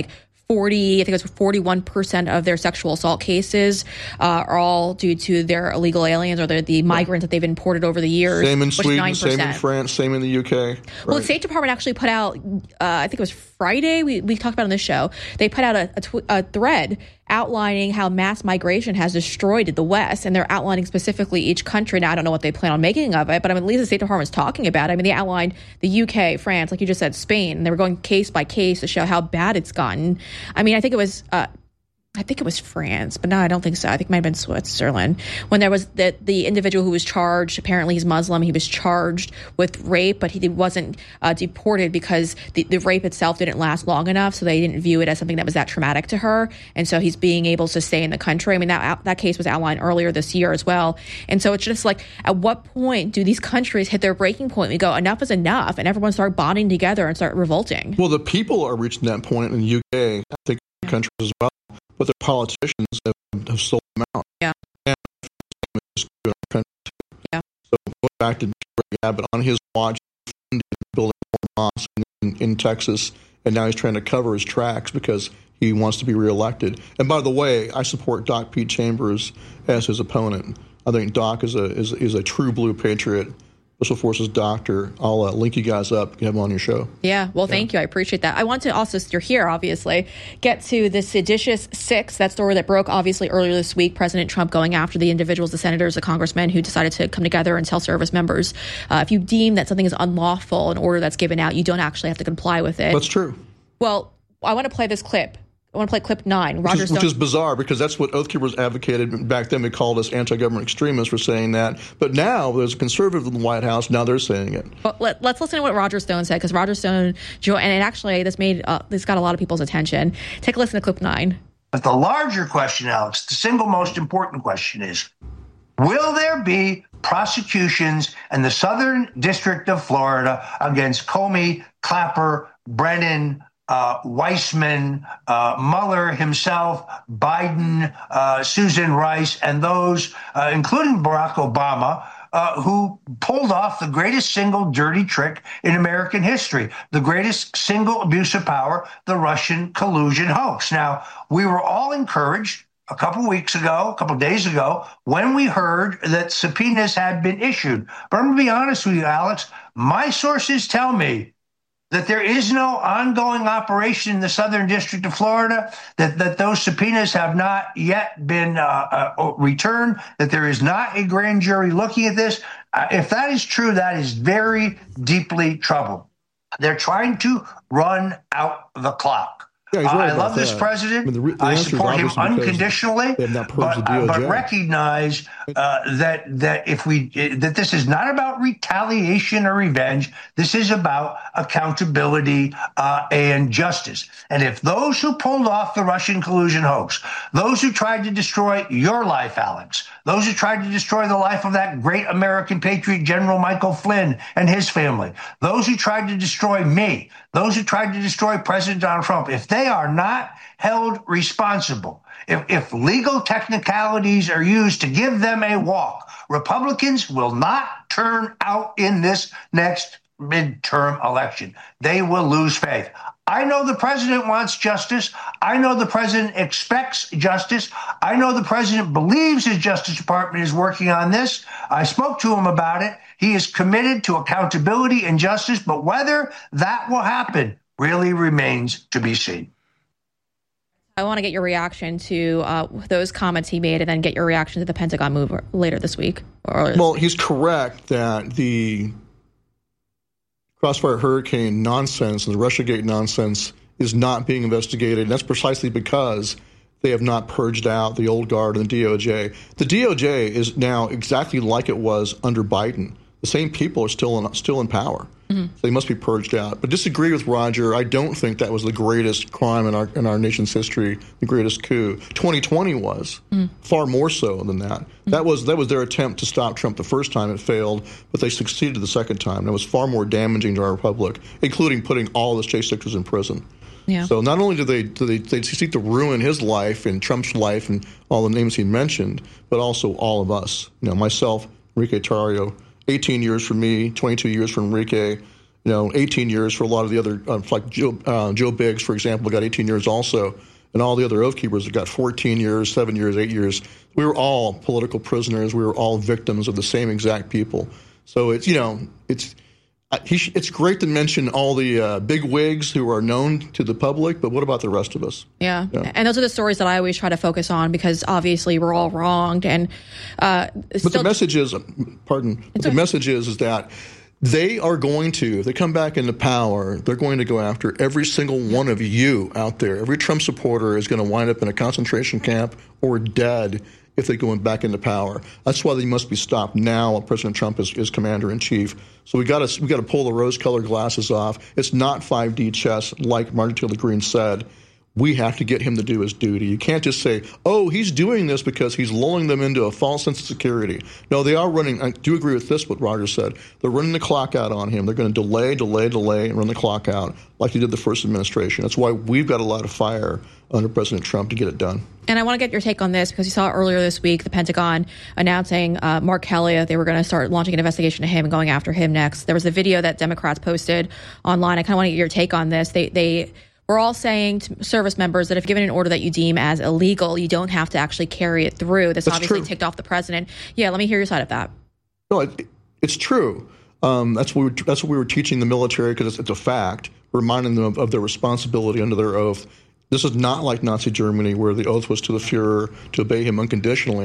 41% of their sexual assault cases are all due to their illegal aliens or the migrants that they've imported over the years. Same in Sweden, same in France, same in the UK. Right. Well, the State Department actually put out, I think it was Friday, we talked about on this show, they put out a thread outlining how mass migration has destroyed the West, and they're outlining specifically each country. Now, I don't know what they plan on making of it, but at least the State Department's talking about it. They outlined the UK, France, like you just said, Spain, and they were going case by case to show how bad it's gotten. I think it was France, but no, I don't think so. I think it might have been Switzerland. When there was the individual who was charged, apparently he's Muslim, he was charged with rape, but he wasn't deported because the rape itself didn't last long enough, so they didn't view it as something that was that traumatic to her, and so he's being able to stay in the country. That case was outlined earlier this year as well, and so it's just at what point do these countries hit their breaking point? We go, enough is enough, and everyone start bonding together and start revolting. Well, the people are reaching that point in the UK, I think in countries as well. But their politicians have sold them out. Yeah. And it's good in our country too. Yeah. So going back to Greg Abbott, on his watch, he funded building more mosques in Texas, and now he's trying to cover his tracks because he wants to be reelected. And by the way, I support Doc Pete Chambers as his opponent. I think Doc is a true blue patriot. Special Forces doctor. I'll link you guys up. You can have him on your show. Yeah, well, thank you. I appreciate that. I want to also, you're here, obviously, get to the seditious six, that story that broke, obviously, earlier this week. President Trump going after the individuals, the senators, the congressmen who decided to come together and tell service members, if you deem that something is unlawful, an order that's given out, you don't actually have to comply with it. That's true. Well, I want to play this clip I want to play clip 9. Roger Stone. Which is bizarre because that's what Oath Keepers advocated back then. They called us anti-government extremists for saying that. But now there's a conservative in the White House. Now they're saying it. But let's listen to what Roger Stone said, because Roger Stone, and it actually, this got a lot of people's attention. Take a listen to clip 9. But the larger question, Alex, the single most important question is, will there be prosecutions in the Southern District of Florida against Comey, Clapper, Brennan, Weissman, Mueller himself, Biden, Susan Rice, and those, including Barack Obama, who pulled off the greatest single dirty trick in American history, the greatest single abuse of power, the Russian collusion hoax. Now, we were all encouraged a couple days ago, when we heard that subpoenas had been issued. But I'm going to be honest with you, Alex, my sources tell me that there is no ongoing operation in the Southern District of Florida, that those subpoenas have not yet been returned, that there is not a grand jury looking at this. If that is true, that is very deeply troubling. They're trying to run out the clock. Yeah, he's right I love this president. I support him unconditionally, but recognize that this is not about retaliation or revenge. This is about accountability and justice. And if those who pulled off the Russian collusion hoax, those who tried to destroy your life, Alex, those who tried to destroy the life of that great American patriot, General Michael Flynn and his family, those who tried to destroy me, those who tried to destroy President Donald Trump, if they are not held responsible, if legal technicalities are used to give them a walk, Republicans will not turn out in this next midterm election. They will lose faith. I know the president wants justice. I know the president expects justice. I know the president believes his Justice Department is working on this. I spoke to him about it. He is committed to accountability and justice, but whether that will happen really remains to be seen. I want to get your reaction to those comments he made, and then get your reaction to the Pentagon move later this week. Well, he's correct that the Crossfire Hurricane nonsense and the Russiagate nonsense is not being investigated. And that's precisely because they have not purged out the old guard and the DOJ. The DOJ is now exactly like it was under Biden. The same people are still in power. Mm-hmm. So they must be purged out. But disagree with Roger. I don't think that was the greatest crime in our nation's history, the greatest coup. 2020 was far more so than that. Mm-hmm. That was their attempt to stop Trump the first time. It failed, but they succeeded the second time. That was far more damaging to our republic, including putting all the J6ers in prison. Yeah. So not only do they seek to ruin his life and Trump's life and all the names he mentioned, but also all of us. Myself, Enrique Tarrio, 18 years for me, 22 years for Enrique, 18 years for a lot of the other, like Joe Biggs, for example, got 18 years also, and all the other Oath Keepers that got 14 years, 7 years, 8 years. We were all political prisoners. We were all victims of the same exact people. So it's great to mention all the big wigs who are known to the public, but what about the rest of us? Yeah. And those are the stories that I always try to focus on, because obviously we're all wronged. And but the message is, the message is that they are going to, if they come back into power, they're going to go after every single one of you out there. Every Trump supporter is going to wind up in a concentration camp or dead if they go back into power. That's why they must be stopped now while President Trump is commander-in-chief. So we got to pull the rose-colored glasses off. It's not 5D chess, like Marjorie Taylor Greene said. We have to get him to do his duty. You can't just say, oh, he's doing this because he's lulling them into a false sense of security. No, they are running. I do agree with this, what Roger said. They're running the clock out on him. They're going to delay, and run the clock out like they did the first administration. That's why we've got a lot of fire under President Trump to get it done. And I want to get your take on this, because you saw earlier this week the Pentagon announcing Mark Kelly. They were going to start launching an investigation to him and going after him next. There was a video that Democrats posted online. I kind of want to get your take on this. They were all saying to service members that if given an order that you deem as illegal, you don't have to actually carry it through. This obviously ticked off the president. Yeah, let me hear your side of that. No, it's true. That's what we were teaching the military, because it's a fact, reminding them of their responsibility under their oath. This is not like Nazi Germany, where the oath was to the Fuhrer to obey him unconditionally.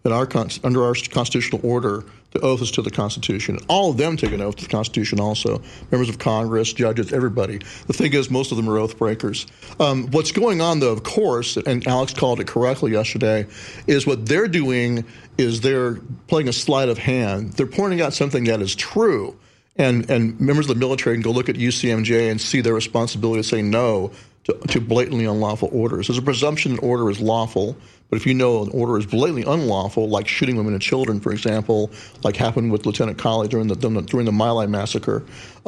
that under our constitutional order, the oath is to the Constitution. All of them take an oath to the Constitution also. Members of Congress, judges, everybody. The thing is, most of them are oath breakers. What's going on, though, of course, and Alex called it correctly yesterday, is what they're doing is they're playing a sleight of hand. They're pointing out something that is true. And members of the military can go look at UCMJ and see their responsibility to say no to blatantly unlawful orders. There's a presumption an order is lawful, but if you know an order is blatantly unlawful, like shooting women and children, for example, like happened with Lieutenant Colley during the My Lai massacre,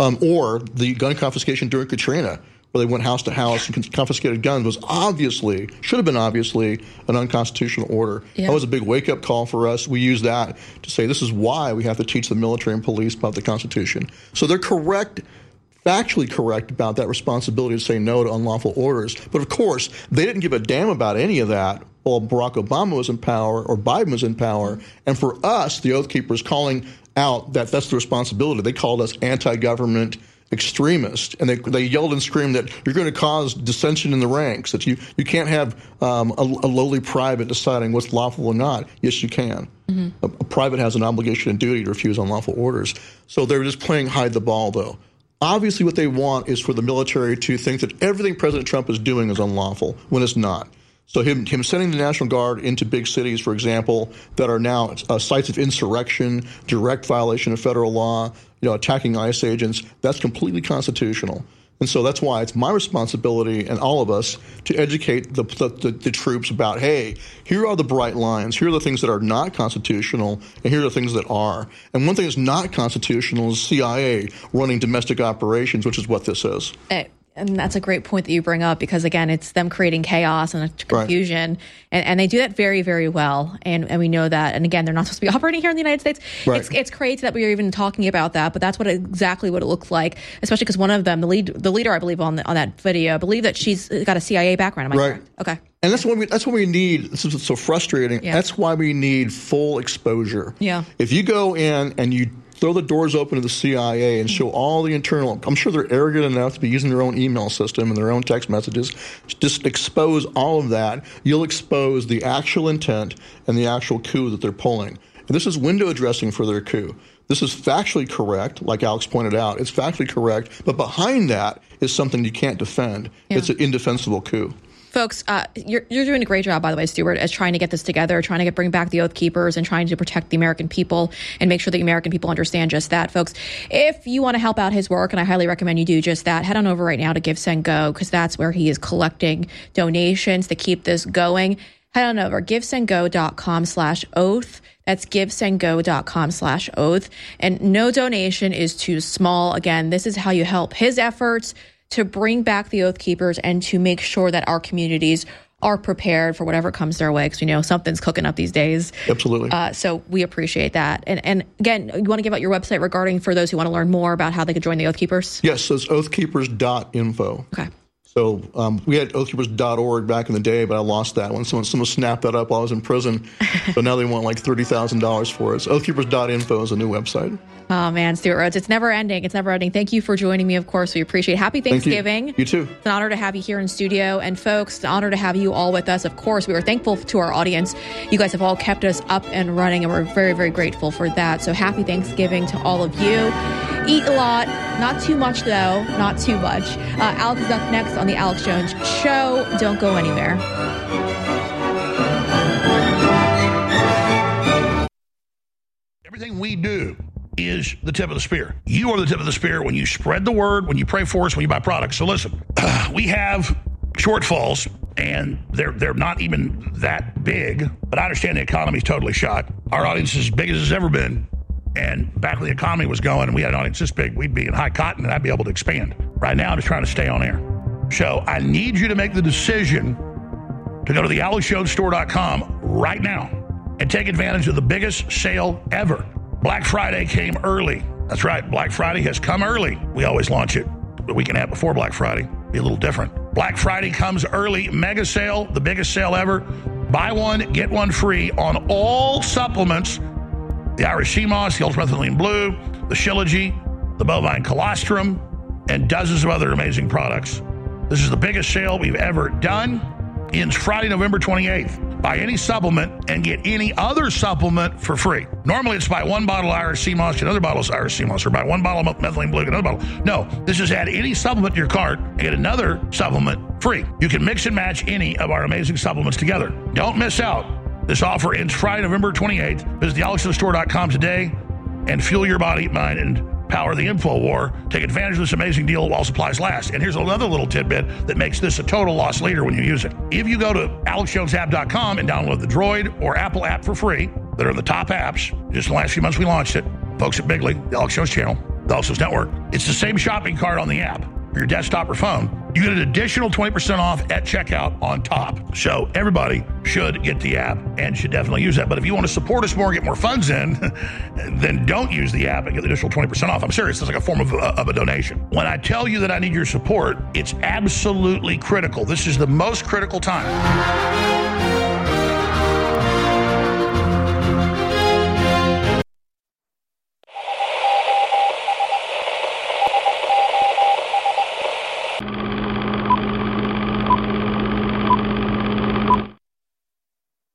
or the gun confiscation during Katrina, where they went house to house and confiscated guns, should have been obviously an unconstitutional order. Yeah. That was a big wake-up call for us. We use that to say this is why we have to teach the military and police about the Constitution. So they're correct, factually correct about that responsibility to say no to unlawful orders. But of course, they didn't give a damn about any of that while Barack Obama was in power or Biden was in power. And for us, the Oath Keepers, calling out that that's the responsibility. They called us anti-government extremists, and they yelled and screamed that you're going to cause dissension in the ranks, that you can't have a lowly private deciding what's lawful or not. Yes, you can. Mm-hmm. A private has an obligation and duty to refuse unlawful orders. So they're just playing hide the ball, though. Obviously, what they want is for the military to think that everything President Trump is doing is unlawful when it's not. So him sending the National Guard into big cities, for example, that are now sites of insurrection, direct violation of federal law, attacking ICE agents, that's completely constitutional. And so that's why it's my responsibility and all of us to educate the troops about, hey, here are the bright lines. Here are the things that are not constitutional, and here are the things that are. And one thing that's not constitutional is CIA running domestic operations, which is what this is. And that's a great point that you bring up, because, again, it's them creating chaos and confusion. Right. And they do that very, very well. And we know that. And, again, they're not supposed to be operating here in the United States. Right. It's crazy that we are even talking about that. But that's exactly what it looked like, especially because one of them, the leader, I believe, on that video, I believe that she's got a CIA background. Am I correct? Okay. And that's what we need. This is so frustrating. Yeah. That's why we need full exposure. Yeah. If you go in and you throw the doors open to the CIA and show all the internal, I'm sure they're arrogant enough to be using their own email system and their own text messages. Just expose all of that. You'll expose the actual intent and the actual coup that they're pulling. And this is window dressing for their coup. This is factually correct, like Alex pointed out. It's factually correct. But behind that is something you can't defend. Yeah. It's an indefensible coup. Folks, you're doing a great job, by the way, Stuart, as trying to get this together, trying to bring back the Oath Keepers and trying to protect the American people and make sure the American people understand just that. Folks, if you want to help out his work, and I highly recommend you do just that, head on over right now to GiveSendGo, because that's where he is collecting donations to keep this going. Head on over, givesendgo.com/oath. That's givesendgo.com/oath. And no donation is too small. Again, this is how you help his efforts to bring back the Oath Keepers and to make sure that our communities are prepared for whatever comes their way, because we know something's cooking up these days. Absolutely. So we appreciate that. And again, you want to give out your website regarding for those who want to learn more about how they could join the Oath Keepers? Yes, so it's oathkeepers.info. Okay. So we had oathkeepers.org back in the day, but I lost that one. Someone snapped that up while I was in prison. So now they want like $30,000 for it. So oathkeepers.info is a new website. Oh, man, Stuart Rhodes, it's never ending. It's never ending. Thank you for joining me, of course. We appreciate it. Happy Thanksgiving. You too. It's an honor to have you here in studio. And, folks, it's an honor to have you all with us. Of course, we are thankful to our audience. You guys have all kept us up and running, and we're very, very grateful for that. So happy Thanksgiving to all of you. Eat a lot. Not too much, though. Not too much. Alex is up next on The Alex Jones Show. Don't go anywhere. Everything we do is the tip of the spear. You are the tip of the spear when you spread the word, when you pray for us, when you buy products. So listen, we have shortfalls, and they're not even that big, but I understand the economy's totally shot. Our audience is as big as it's ever been. And back when the economy was going and we had an audience this big, we'd be in high cotton and I'd be able to expand. Right now, I'm just trying to stay on air. So I need you to make the decision to go to the AlexJonesStore.com right now and take advantage of the biggest sale ever. Black Friday came early. That's right. Black Friday has come early. We always launch it the weekend before Black Friday. Be a little different. Black Friday comes early. Mega sale, the biggest sale ever. Buy one, get one free on all supplements. The Irish Sea Moss, the Ultramethylene Blue, the Shilajit, the Bovine Colostrum, and dozens of other amazing products. This is the biggest sale we've ever done. Ends Friday, November 28th. Buy any supplement and get any other supplement for free. Normally it's buy one bottle of Irish Sea Moss, get another bottle of Irish Sea Moss, or buy one bottle of methylene blue, get another bottle. No, this is add any supplement to your cart and get another supplement free. You can mix and match any of our amazing supplements together. Don't miss out. This offer ends Friday, November 28th. Visit thealexsnowstore.com today and fuel your body, mind, and power the info war. Take advantage of this amazing deal while supplies last. And here's another little tidbit that makes this a total loss leader when you use it. If you go to alexjonesapp.com and download the Droid or Apple app for free, that are the top apps, just in the last few months we launched it, folks at Big League, the Alex Jones channel, the Alex Jones Network, it's the same shopping cart on the app, your desktop or phone. You get an additional 20% off at checkout on top. So everybody should get the app and should definitely use that. But if you want to support us more and get more funds in, then don't use the app and get the additional 20% off. I'm serious. It's like a form of a donation. When I tell you that I need your support, it's absolutely critical. This is the most critical time.